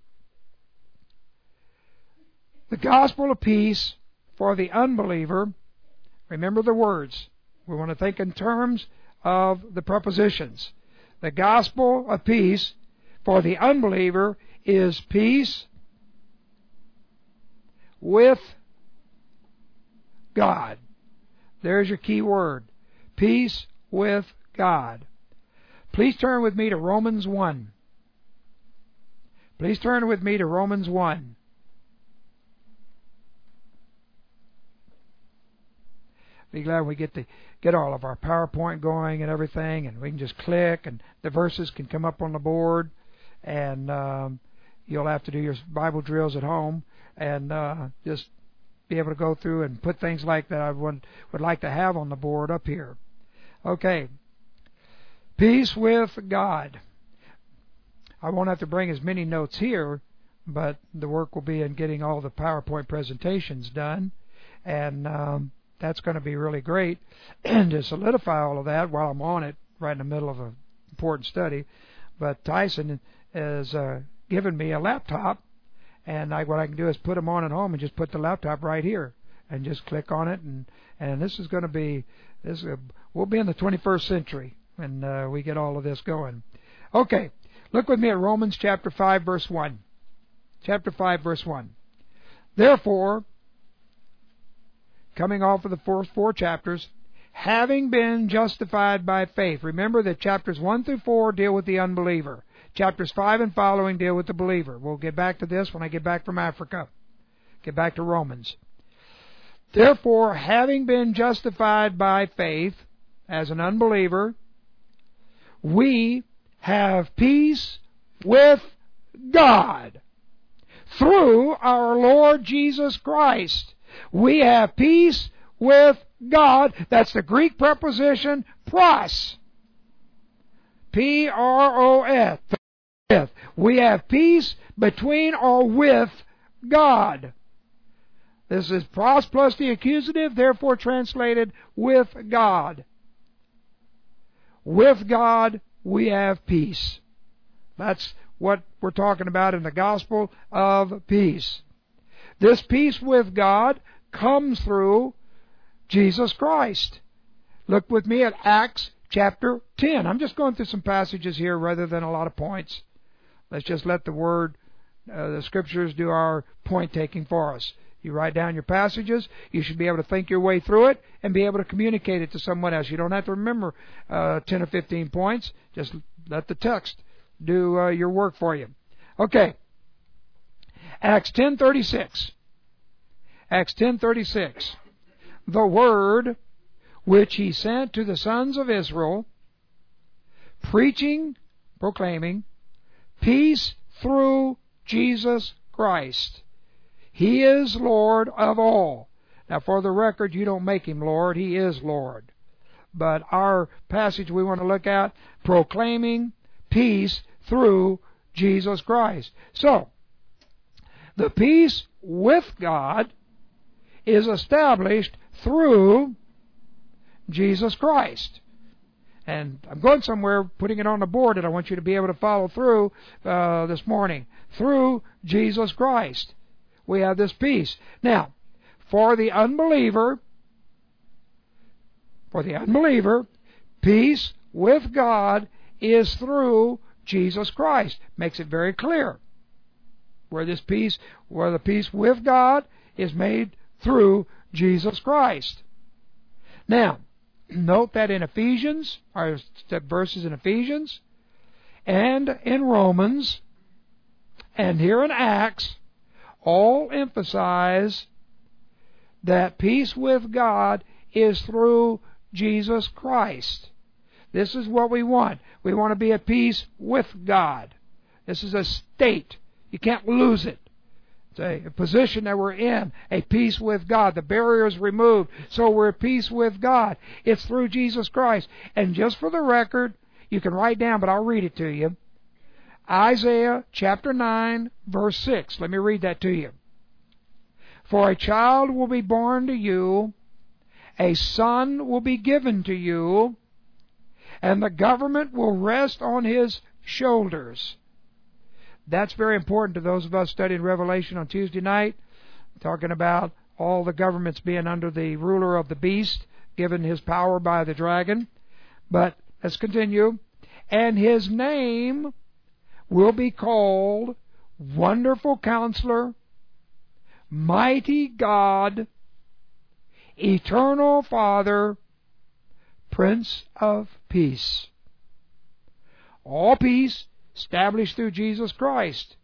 the gospel of peace for the unbeliever, remember the words. We want to think in terms of the prepositions. The gospel of peace for the unbeliever is peace with God. There's your key word. Peace with God. Please turn with me to Romans one. Please turn with me to Romans one. Be glad we get to get all of our PowerPoint going and everything, and we can just click, and the verses can come up on the board, and um, you'll have to do your Bible drills at home, and uh, just be able to go through and put things like that I would, would like to have on the board up here. Okay. Peace with God. I won't have to bring as many notes here, but the work will be in getting all the PowerPoint presentations done, and um, that's going to be really great. And to solidify all of that while I'm on it, right in the middle of an important study. But Tyson has uh, given me a laptop, and I, what I can do is put them on at home and just put the laptop right here and just click on it. And, and this is going to be, this uh, we'll be in the twenty-first century when uh, we get all of this going. Okay, look with me at Romans chapter five, verse one. Chapter five, verse one. Therefore, coming off of the first four chapters, having been justified by faith. Remember that chapters one through four deal with the unbeliever. Chapters five and following deal with the believer. We'll get back to this when I get back from Africa. Get back to Romans. Therefore, having been justified by faith as an unbeliever, we have peace with God through our Lord Jesus Christ. We have peace with God. That's the Greek preposition pros. P R O S. We have peace between or with God. This is pros plus the accusative, therefore translated with God. With God we have peace. That's what we're talking about in the gospel of peace. This peace with God comes through Jesus Christ. Look with me at Acts chapter ten. I'm just going through some passages here rather than a lot of points. Let's just let the Word, uh, the Scriptures do our point taking for us. You write down your passages, you should be able to think your way through it and be able to communicate it to someone else. You don't have to remember uh, ten or fifteen points. Just let the text do uh, your work for you. Okay. Acts ten thirty-six. Acts ten thirty-six. The word which he sent to the sons of Israel, preaching, proclaiming, peace through Jesus Christ. He is Lord of all. Now, for the record, you don't make Him Lord. He is Lord. But our passage we want to look at, proclaiming peace through Jesus Christ. So, the peace with God is established through Jesus Christ. And I'm going somewhere, putting it on the board, and I want you to be able to follow through uh, this morning. Through Jesus Christ, we have this peace. Now, for the unbeliever, for the unbeliever, peace with God is through Jesus Christ. Makes it very clear where this peace, where the peace with God is made through Jesus Christ. Now, note that in Ephesians, or verses in Ephesians, and in Romans, and here in Acts, all emphasize that peace with God is through Jesus Christ. This is what we want. We want to be at peace with God. This is a state. You can't lose it. It's a, a position that we're in, a peace with God. The barrier is removed, so we're at peace with God. It's through Jesus Christ. And just for the record, you can write down, but I'll read it to you. Isaiah chapter nine, verse six. Let me read that to you. For a child will be born to you, a son will be given to you, and the government will rest on his shoulders. That's very important to those of us studying Revelation on Tuesday night, talking about all the governments being under the ruler of the beast, given his power by the dragon. But let's continue. And his name will be called Wonderful Counselor, Mighty God, Eternal Father, Prince of Peace. All peace established through Jesus Christ.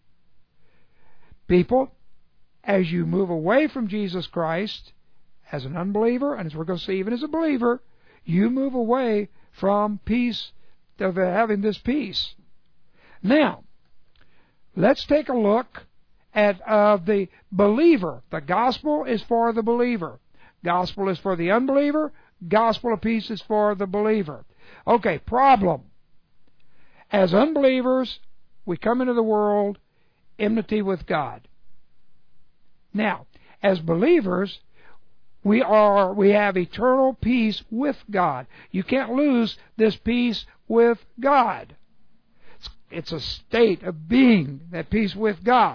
People, as you move away from Jesus Christ as an unbeliever, and as we're going to see even as a believer, you move away from peace, of having this peace. Now, let's take a look at uh, the believer. The gospel is for the believer. Gospel is for the unbeliever. Gospel of peace is for the believer. Okay, problem. As unbelievers, we come into the world enmity with God. Now, as believers, we are we have eternal peace with God. You can't lose this peace with God. It's a state of being, that peace with God.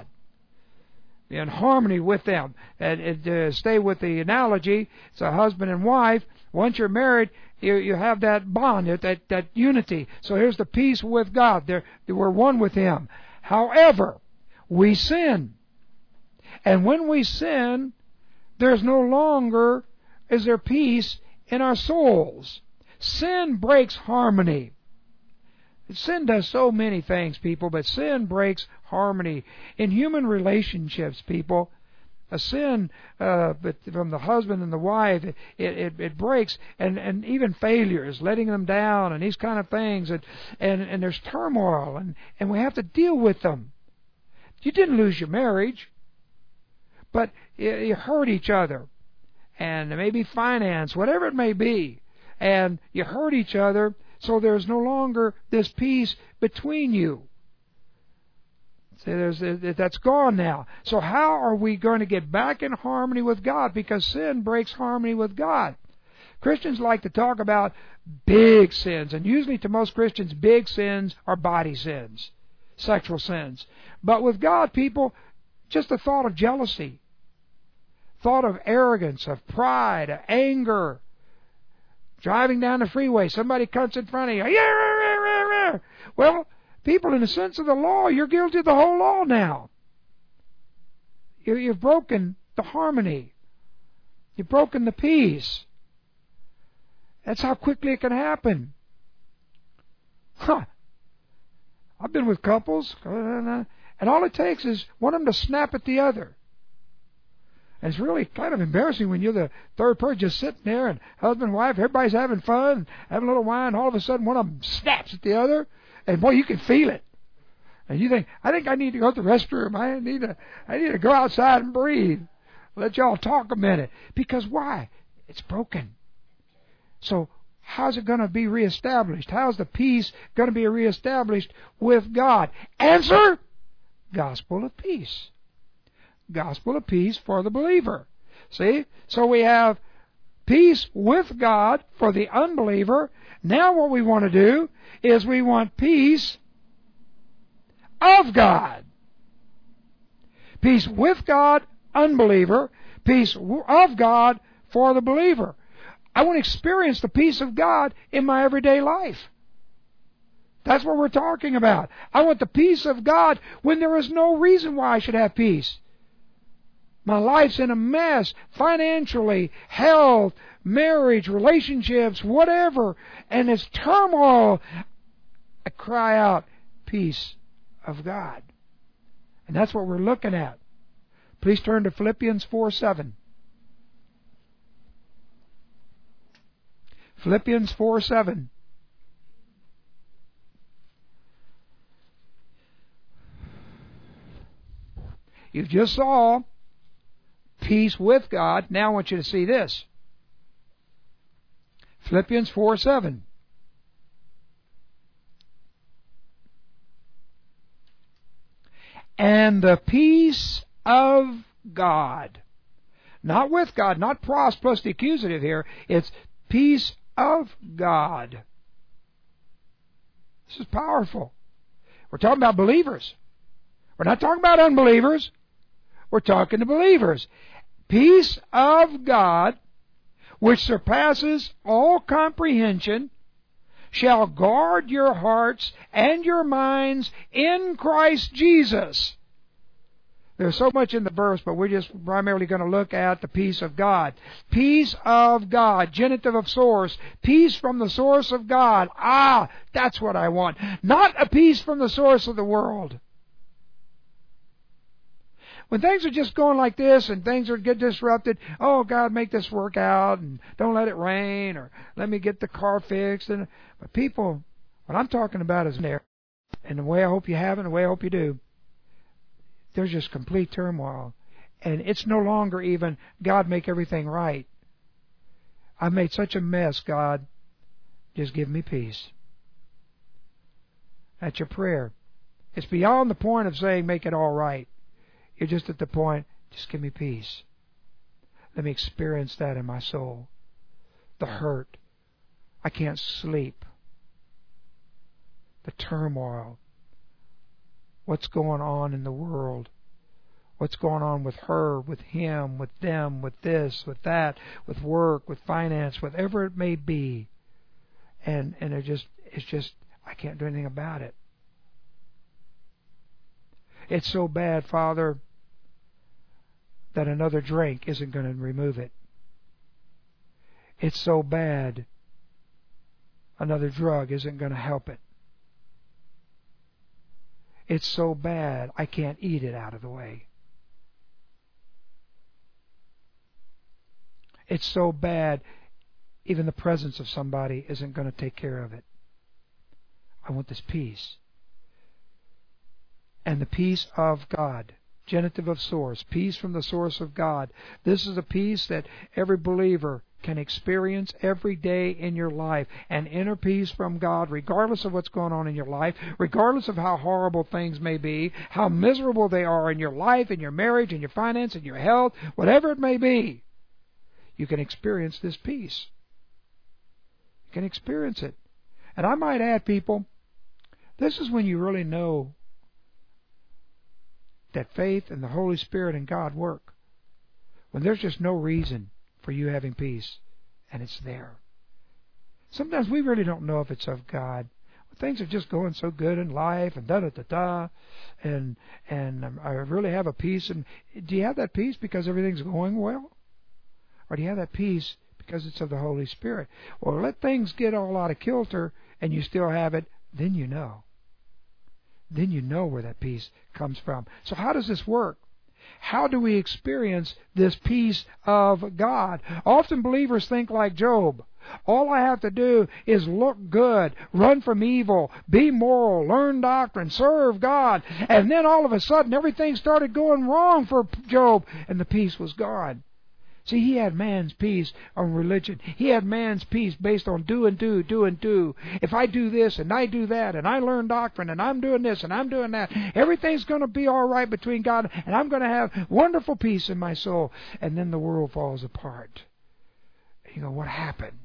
In harmony with them. And, and to stay with the analogy, it's a husband and wife. Once you're married, you, you have that bond, that, that unity. So here's the peace with God. They're, we're one with Him. However, we sin. And when we sin, there's no longer is there peace in our souls. Sin breaks harmony. Sin does so many things, people, but sin breaks harmony. In human relationships, people, a sin uh, from the husband and the wife, it, it, it breaks, and, and even failures, letting them down, and these kind of things, and, and, and there's turmoil, and, and we have to deal with them. You didn't lose your marriage, but you, you hurt each other, and maybe finance, whatever it may be, and you hurt each other. So there's no longer this peace between you. See, there's, that's gone now. So how are we going to get back in harmony with God? Because sin breaks harmony with God. Christians like to talk about big sins, and usually to most Christians, big sins are body sins, sexual sins. But with God, people, just the thought of jealousy, thought of arrogance, of pride, of anger, driving down the freeway, somebody cuts in front of you. Well, people, in the sense of the law, you're guilty of the whole law now. You've broken the harmony. You've broken the peace. That's how quickly it can happen. Huh. I've been with couples, and all it takes is one of them to snap at the other. And it's really kind of embarrassing when you're the third person just sitting there, and husband and wife, everybody's having fun, having a little wine, all of a sudden one of them snaps at the other, and boy, you can feel it. And you think, I think I need to go to the restroom. I need to, I need to go outside and breathe. Let y'all talk a minute. Because why? It's broken. So how's it going to be reestablished? How's the peace going to be reestablished with God? Answer: gospel of peace. Gospel of peace for the believer. See? So we have peace with God for the unbeliever. Now what we want to do is we want peace of God. Peace with God, unbeliever. Peace of God for the believer. I want to experience the peace of God in my everyday life. That's what we're talking about. I want the peace of God when there is no reason why I should have peace. My life's in a mess, financially, health, marriage, relationships, whatever, and it's turmoil. I cry out, peace of God. And that's what we're looking at. Please turn to Philippians four seven. Philippians four seven. You just saw peace with God. Now I want you to see this. Philippians four seven. And the peace of God. Not with God, not pros plus the accusative here. It's peace of God. This is powerful. We're talking about believers. We're not talking about unbelievers. We're talking to believers. Peace of God, which surpasses all comprehension, shall guard your hearts and your minds in Christ Jesus. There's so much in the verse, but we're just primarily going to look at the peace of God. Peace of God, genitive of source, peace from the source of God. Ah, that's what I want. Not a peace from the source of the world. When things are just going like this and things are get disrupted, oh, God, make this work out, and don't let it rain, or let me get the car fixed. And But people, what I'm talking about is there, and the way I hope you have it, and the way I hope you do, there's just complete turmoil. And it's no longer even, God, make everything right. I've made such a mess, God, just give me peace. That's your prayer. It's beyond the point of saying, make it all right. You're just at the point, just give me peace. Let me experience that in my soul. The hurt. I can't sleep. The turmoil. What's going on in the world? What's going on with her, with him, with them, with this, with that, with work, with finance, whatever it may be. And and it just it's just I can't do anything about it. It's so bad, Father, that another drink isn't going to remove it. It's so bad, another drug isn't going to help it. It's so bad, I can't eat it out of the way. It's so bad, even the presence of somebody isn't going to take care of it. I want this peace. And the peace of God Genitive of source. Peace from the source of God. This is a peace that every believer can experience every day in your life. An inner peace from God, regardless of what's going on in your life, regardless of how horrible things may be, how miserable they are in your life, in your marriage, in your finance, in your health, whatever it may be. You can experience this peace. You can experience it. And I might add, people, this is when you really know that faith and the Holy Spirit and God work. When there's just no reason for you having peace, and it's there. Sometimes we really don't know if it's of God. Things are just going so good in life, and da da da da, and and um, I really have a peace. And do you have that peace because everything's going well, or do you have that peace because it's of the Holy Spirit? Well, let things get all out of kilter, and you still have it. Then you know. Then you know where that peace comes from. So how does this work? How do we experience this peace of God? Often believers think like Job. All I have to do is look good, run from evil, be moral, learn doctrine, serve God. And then all of a sudden everything started going wrong for Job, and the peace was gone. See, he had man's peace on religion. He had man's peace based on do and do, do and do. If I do this and I do that and I learn doctrine and I'm doing this and I'm doing that, everything's going to be all right between God, and I'm going to have wonderful peace in my soul. And then the world falls apart. You go, what happened?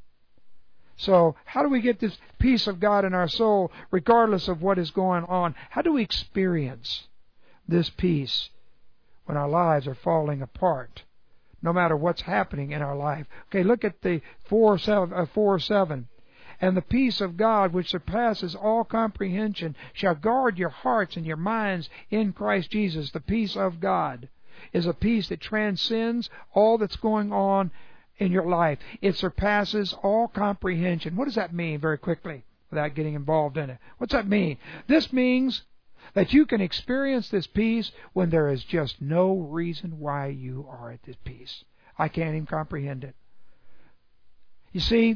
So how do we get this peace of God in our soul regardless of what is going on? How do we experience this peace when our lives are falling apart? No matter what's happening in our life. Okay, look at the four seven, uh, four seven. And the peace of God, which surpasses all comprehension, shall guard your hearts and your minds in Christ Jesus. The peace of God is a peace that transcends all that's going on in your life. It surpasses all comprehension. What does that mean, very quickly, without getting involved in it? What's that mean? This means that you can experience this peace when there is just no reason why you are at this peace. I can't even comprehend it. You see,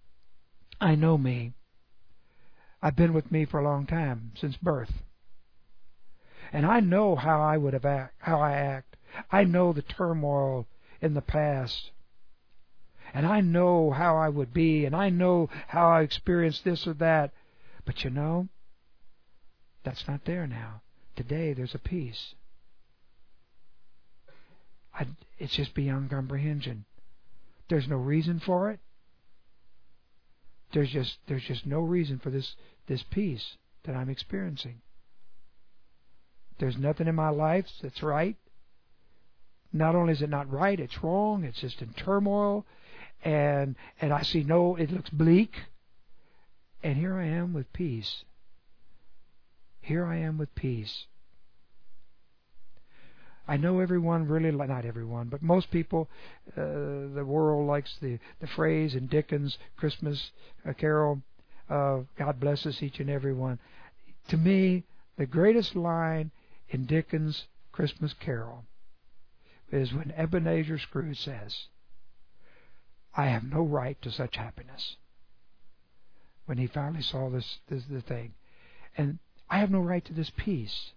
I know me. I've been with me for a long time, since birth. And I know how I would have act, how I act. I know the turmoil in the past. And I know how I would be, and I know how I experienced this or that. But you know, that's not there now. Today there's a peace. I, it's just beyond comprehension. There's no reason for it. There's just there's just no reason for this this peace that I'm experiencing. There's nothing in my life that's right. Not only is it not right, it's wrong. It's just in turmoil, and and I see no. It looks bleak, and here I am with peace. Here I am with peace. I know everyone really, not everyone, but most people, uh, the world likes the, the phrase in Dickens' Christmas uh, Carol, uh, God blesses each and every one. To me, the greatest line in Dickens' Christmas Carol is when Ebenezer Scrooge says, I have no right to such happiness. When he finally saw this, this the thing. And I have no right to this peace.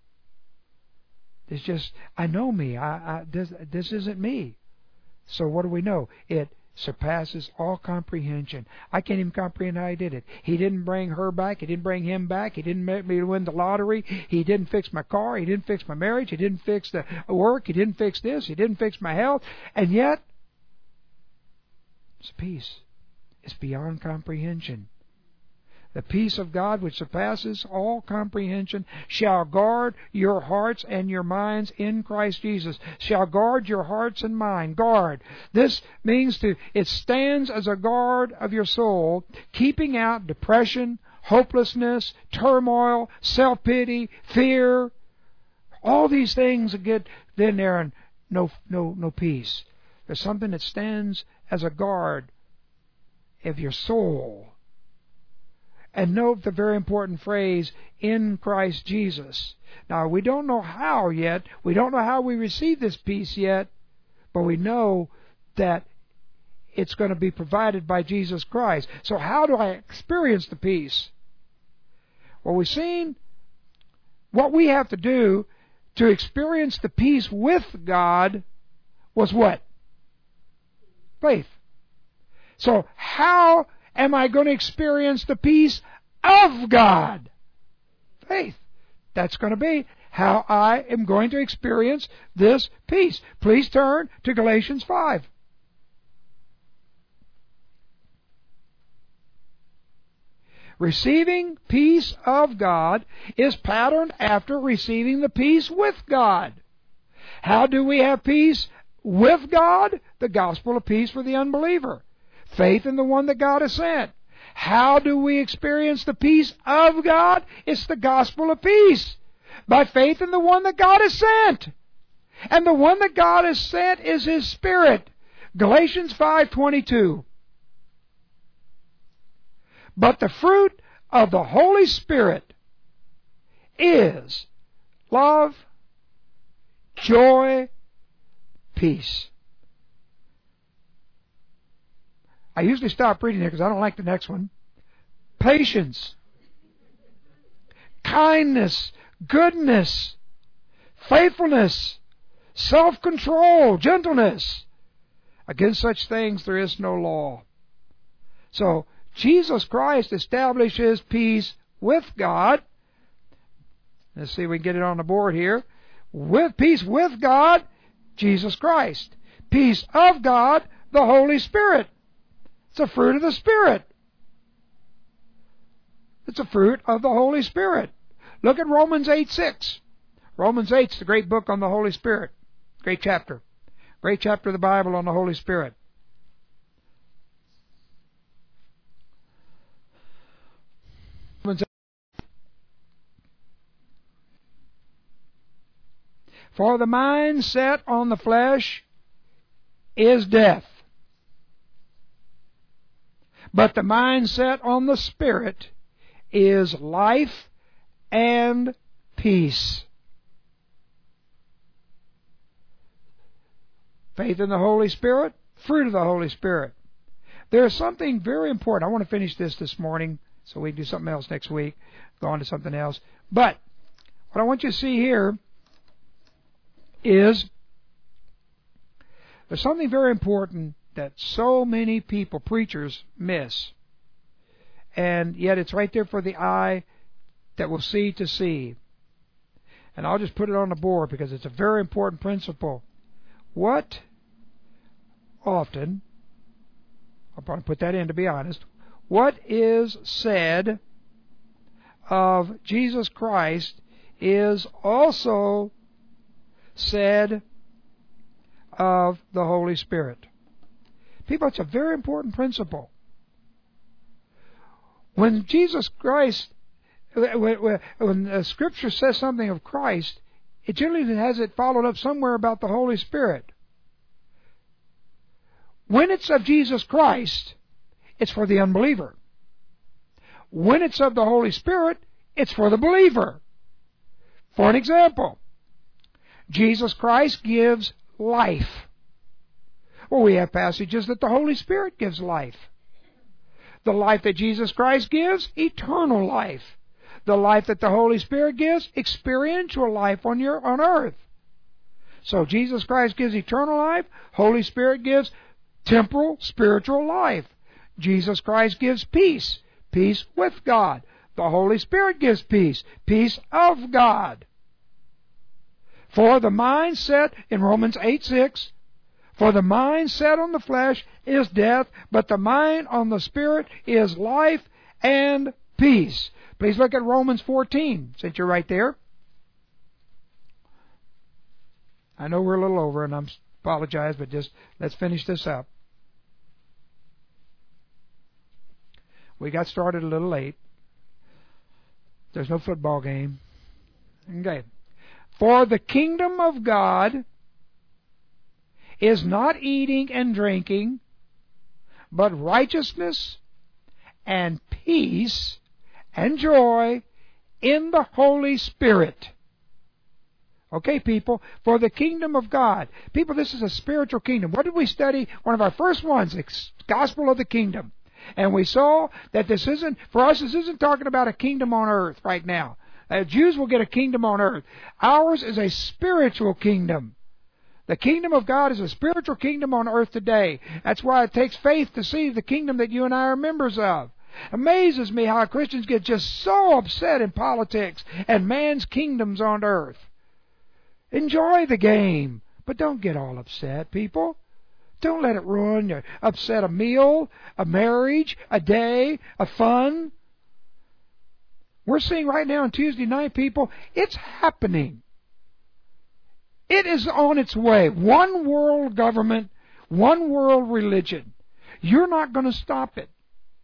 It's just, I know me. I, I this this isn't me. So what do we know? It surpasses all comprehension. I can't even comprehend how he did it. He didn't bring her back. He didn't bring him back. He didn't make me win the lottery. He didn't fix my car. He didn't fix my marriage. He didn't fix the work. He didn't fix this. He didn't fix my health. And yet, it's peace. It's beyond comprehension. The peace of God, which surpasses all comprehension, shall guard your hearts and your minds in Christ Jesus. Shall guard your hearts and mind. Guard. This means to, it stands as a guard of your soul, keeping out depression, hopelessness, turmoil, self-pity, fear. All these things get in there and no, no, no peace. There's something that stands as a guard of your soul. And note the very important phrase, in Christ Jesus. Now, we don't know how yet. We don't know how we receive this peace yet. But we know that it's going to be provided by Jesus Christ. So how do I experience the peace? Well, we've seen what we have to do to experience the peace with God was what? Faith. So how am I going to experience the peace of God? Faith. That's going to be how I am going to experience this peace. Please turn to Galatians five. Receiving peace of God is patterned after receiving the peace with God. How do we have peace with God? The gospel of peace for the unbeliever. Faith in the one that God has sent. How do we experience the peace of God? It's the gospel of peace. By faith in the one that God has sent. And the one that God has sent is His Spirit. Galatians five twenty-two. But the fruit of the Holy Spirit is love, joy, peace. I usually stop reading there because I don't like the next one. Patience, kindness, goodness, faithfulness, self-control, gentleness. Against such things there is no law. So, Jesus Christ establishes peace with God. Let's see if we can get it on the board here. With peace with God, Jesus Christ. Peace of God, the Holy Spirit. It's a fruit of the Spirit. It's a fruit of the Holy Spirit. Look at Romans eight six. Romans eight is the great book on the Holy Spirit. Great chapter. Great chapter of the Bible on the Holy Spirit. For the mind set on the flesh is death, but the mind set on the Spirit is life and peace. Faith in the Holy Spirit, fruit of the Holy Spirit. There is something very important. I want to finish this this morning so we can do something else next week, go on to something else. But what I want you to see here is there's something very important that so many people, preachers, miss. And yet it's right there for the eye that will see to see. And I'll just put it on the board because it's a very important principle. What often, I'll probably put that in to be honest, what is said of Jesus Christ is also said of the Holy Spirit. People, it's a very important principle. When Jesus Christ, when, when the Scripture says something of Christ, it generally has it followed up somewhere about the Holy Spirit. When it's of Jesus Christ, it's for the unbeliever. When it's of the Holy Spirit, it's for the believer. For an example, Jesus Christ gives life. Well, we have passages that the Holy Spirit gives life. The life that Jesus Christ gives, eternal life. The life that the Holy Spirit gives, experiential life on your on earth. So Jesus Christ gives eternal life. Holy Spirit gives temporal, spiritual life. Jesus Christ gives peace. Peace with God. The Holy Spirit gives peace. Peace of God. For the mind set, in Romans eight six, for the mind set on the flesh is death, but the mind on the Spirit is life and peace. Please look at Romans fourteen, since you're right there. I know we're a little over, and I apologize, but just let's finish this up. We got started a little late. There's no football game. Okay. For the kingdom of God is not eating and drinking, but righteousness and peace and joy in the Holy Spirit. Okay, people, for the kingdom of God. People, this is a spiritual kingdom. What did we study? One of our first ones, the gospel of the kingdom. And we saw that this isn't, for us, this isn't talking about a kingdom on earth right now. Uh, Jews will get a kingdom on earth. Ours is a spiritual kingdom. The kingdom of God is a spiritual kingdom on earth today. That's why it takes faith to see the kingdom that you and I are members of. Amazes me how Christians get just so upset in politics and man's kingdoms on earth. Enjoy the game, but don't get all upset, people. Don't let it ruin you. Upset a meal, a marriage, a day, a fun. We're seeing right now on Tuesday night, people, it's happening. It is on its way. One world government, one world religion. You're not going to stop it.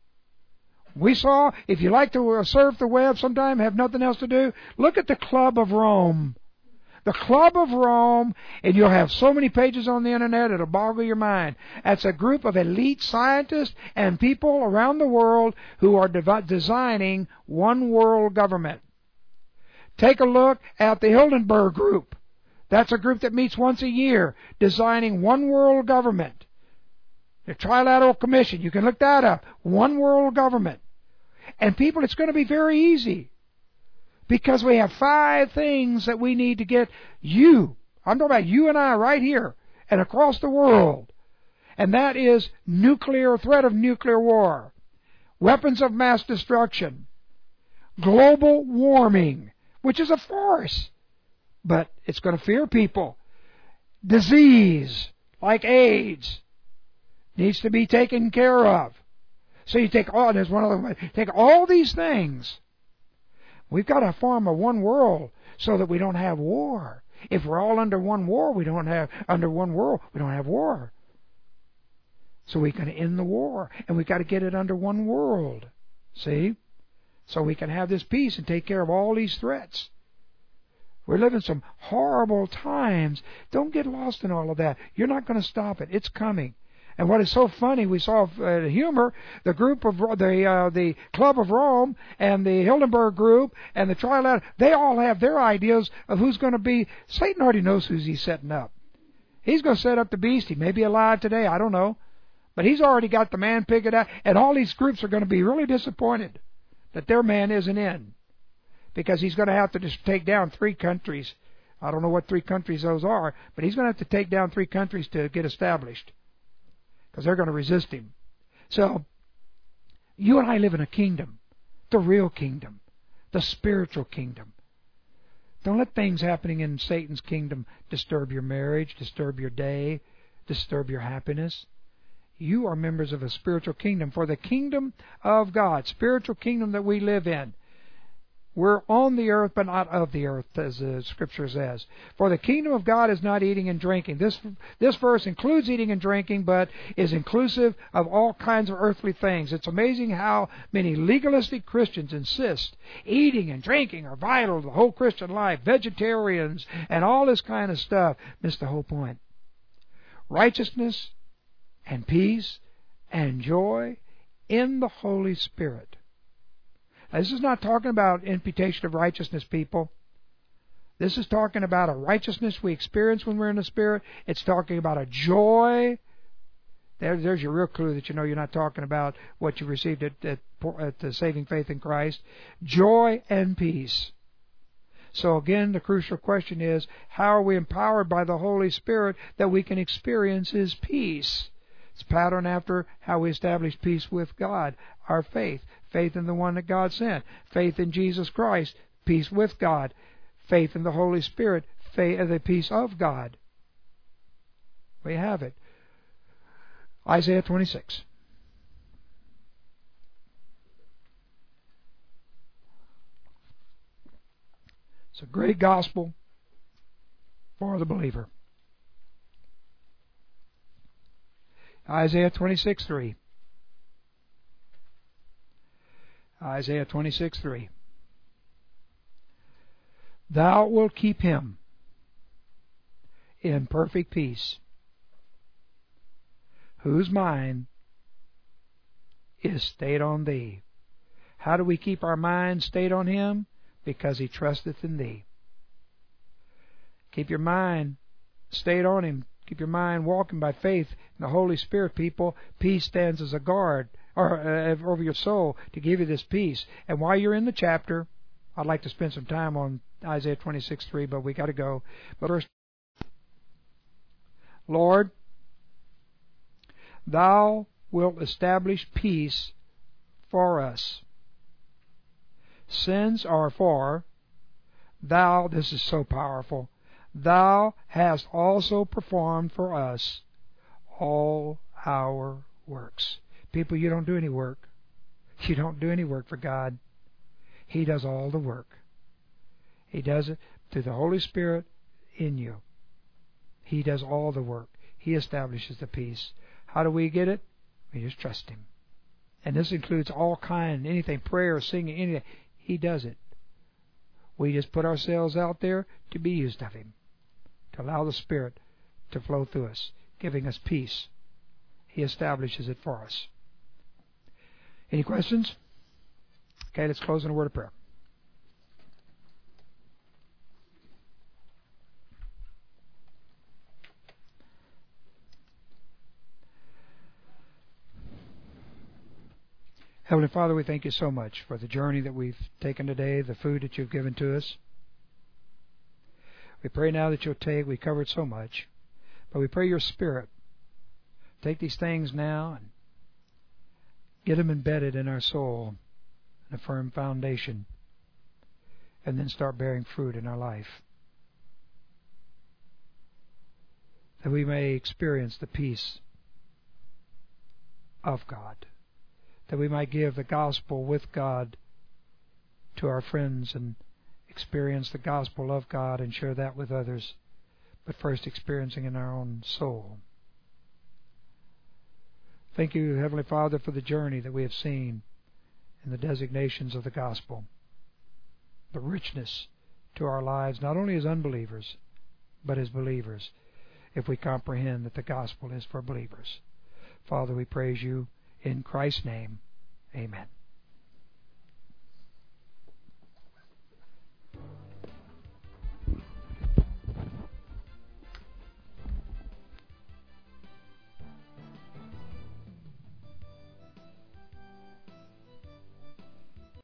We saw, if you like to surf the web sometime, have nothing else to do, look at the Club of Rome. The Club of Rome, and you'll have so many pages on the internet, it'll boggle your mind. That's a group of elite scientists and people around the world who are dev- designing one world government. Take a look at the Hindenburg Group. That's a group that meets once a year, designing one world government. The Trilateral Commission, you can look that up. One world government. And people, it's going to be very easy. Because we have five things that we need to get you, I'm talking about you and I right here and across the world. And that is nuclear, threat of nuclear war, weapons of mass destruction, global warming, which is a farce, but it's going to fear people. Disease, like AIDS, needs to be taken care of. So you take all, there's one other, take all these things. We've got to form a one world so that we don't have war. If we're all under one war, we don't have under one world, we don't have war. So we can end the war, and we've got to get it under one world. See? So we can have this peace and take care of all these threats. We're living some horrible times. Don't get lost in all of that. You're not going to stop it. It's coming. And what is so funny, we saw uh, humor, the group of the uh, the Club of Rome and the Hindenburg Group and the Trilateral, they all have their ideas of who's going to be. Satan already knows who's he's setting up. He's going to set up the beast. He may be alive today, I don't know. But he's already got the man figured out. And all these groups are going to be really disappointed that their man isn't in. Because he's going to have to just take down three countries. I don't know what three countries those are, but he's going to have to take down three countries to get established. Because they're going to resist him. So, you and I live in a kingdom. The real kingdom. The spiritual kingdom. Don't let things happening in Satan's kingdom disturb your marriage, disturb your day, disturb your happiness. You are members of a spiritual kingdom. For the kingdom of God, spiritual kingdom that we live in, we're on the earth, but not of the earth, as the Scripture says. For the kingdom of God is not eating and drinking. This this verse includes eating and drinking, but is inclusive of all kinds of earthly things. It's amazing how many legalistic Christians insist eating and drinking are vital to the whole Christian life. Vegetarians and all this kind of stuff. Miss the whole point. Righteousness and peace and joy in the Holy Spirit. Now, this is not talking about imputation of righteousness, people. This is talking about a righteousness we experience when we're in the Spirit. It's talking about a joy. There, there's your real clue that you know you're not talking about what you received at, at, at the saving faith in Christ. Joy and peace. So again, the crucial question is, how are we empowered by the Holy Spirit that we can experience His peace? It's patterned after how we establish peace with God, our faith. Faith in the one that God sent. Faith in Jesus Christ. Peace with God. Faith in the Holy Spirit. Faith in the peace of God. We have it. Isaiah twenty-six. It's a great gospel for the believer. Isaiah twenty-six three. Isaiah twenty-six three. Thou wilt keep him in perfect peace, whose mind is stayed on thee. How do we keep our mind stayed on Him? Because He trusteth in thee. Keep your mind stayed on Him. Keep your mind walking by faith in the Holy Spirit, people. Peace stands as a guard or uh, over your soul to give you this peace. And while you're in the chapter, I'd like to spend some time on Isaiah twenty-six three, but we got to go. But first, Lord, Thou wilt establish peace for us. Sins are for Thou, this is so powerful, Thou hast also performed for us all our works. People, you don't do any work. You don't do any work for God. He does all the work. He does it through the Holy Spirit in you. He does all the work. He establishes the peace. How do we get it? We just trust Him. And this includes all kind, anything, prayer, singing, anything. He does it. We just put ourselves out there to be used of Him, to allow the Spirit to flow through us, giving us peace. He establishes it for us. Any questions? Okay, let's close in a word of prayer. Heavenly Father, we thank You so much for the journey that we've taken today, the food that You've given to us. We pray now that You'll take, we covered so much, but we pray Your Spirit take these things now and get them embedded in our soul in a firm foundation, and then start bearing fruit in our life, that we may experience the peace of God, that we might give the gospel with God to our friends and experience the gospel of God and share that with others, but first experiencing in our own soul. Thank You, Heavenly Father, for the journey that we have seen in the designations of the gospel, the richness to our lives, not only as unbelievers, but as believers, if we comprehend that the gospel is for believers. Father, we praise You in Christ's name. Amen.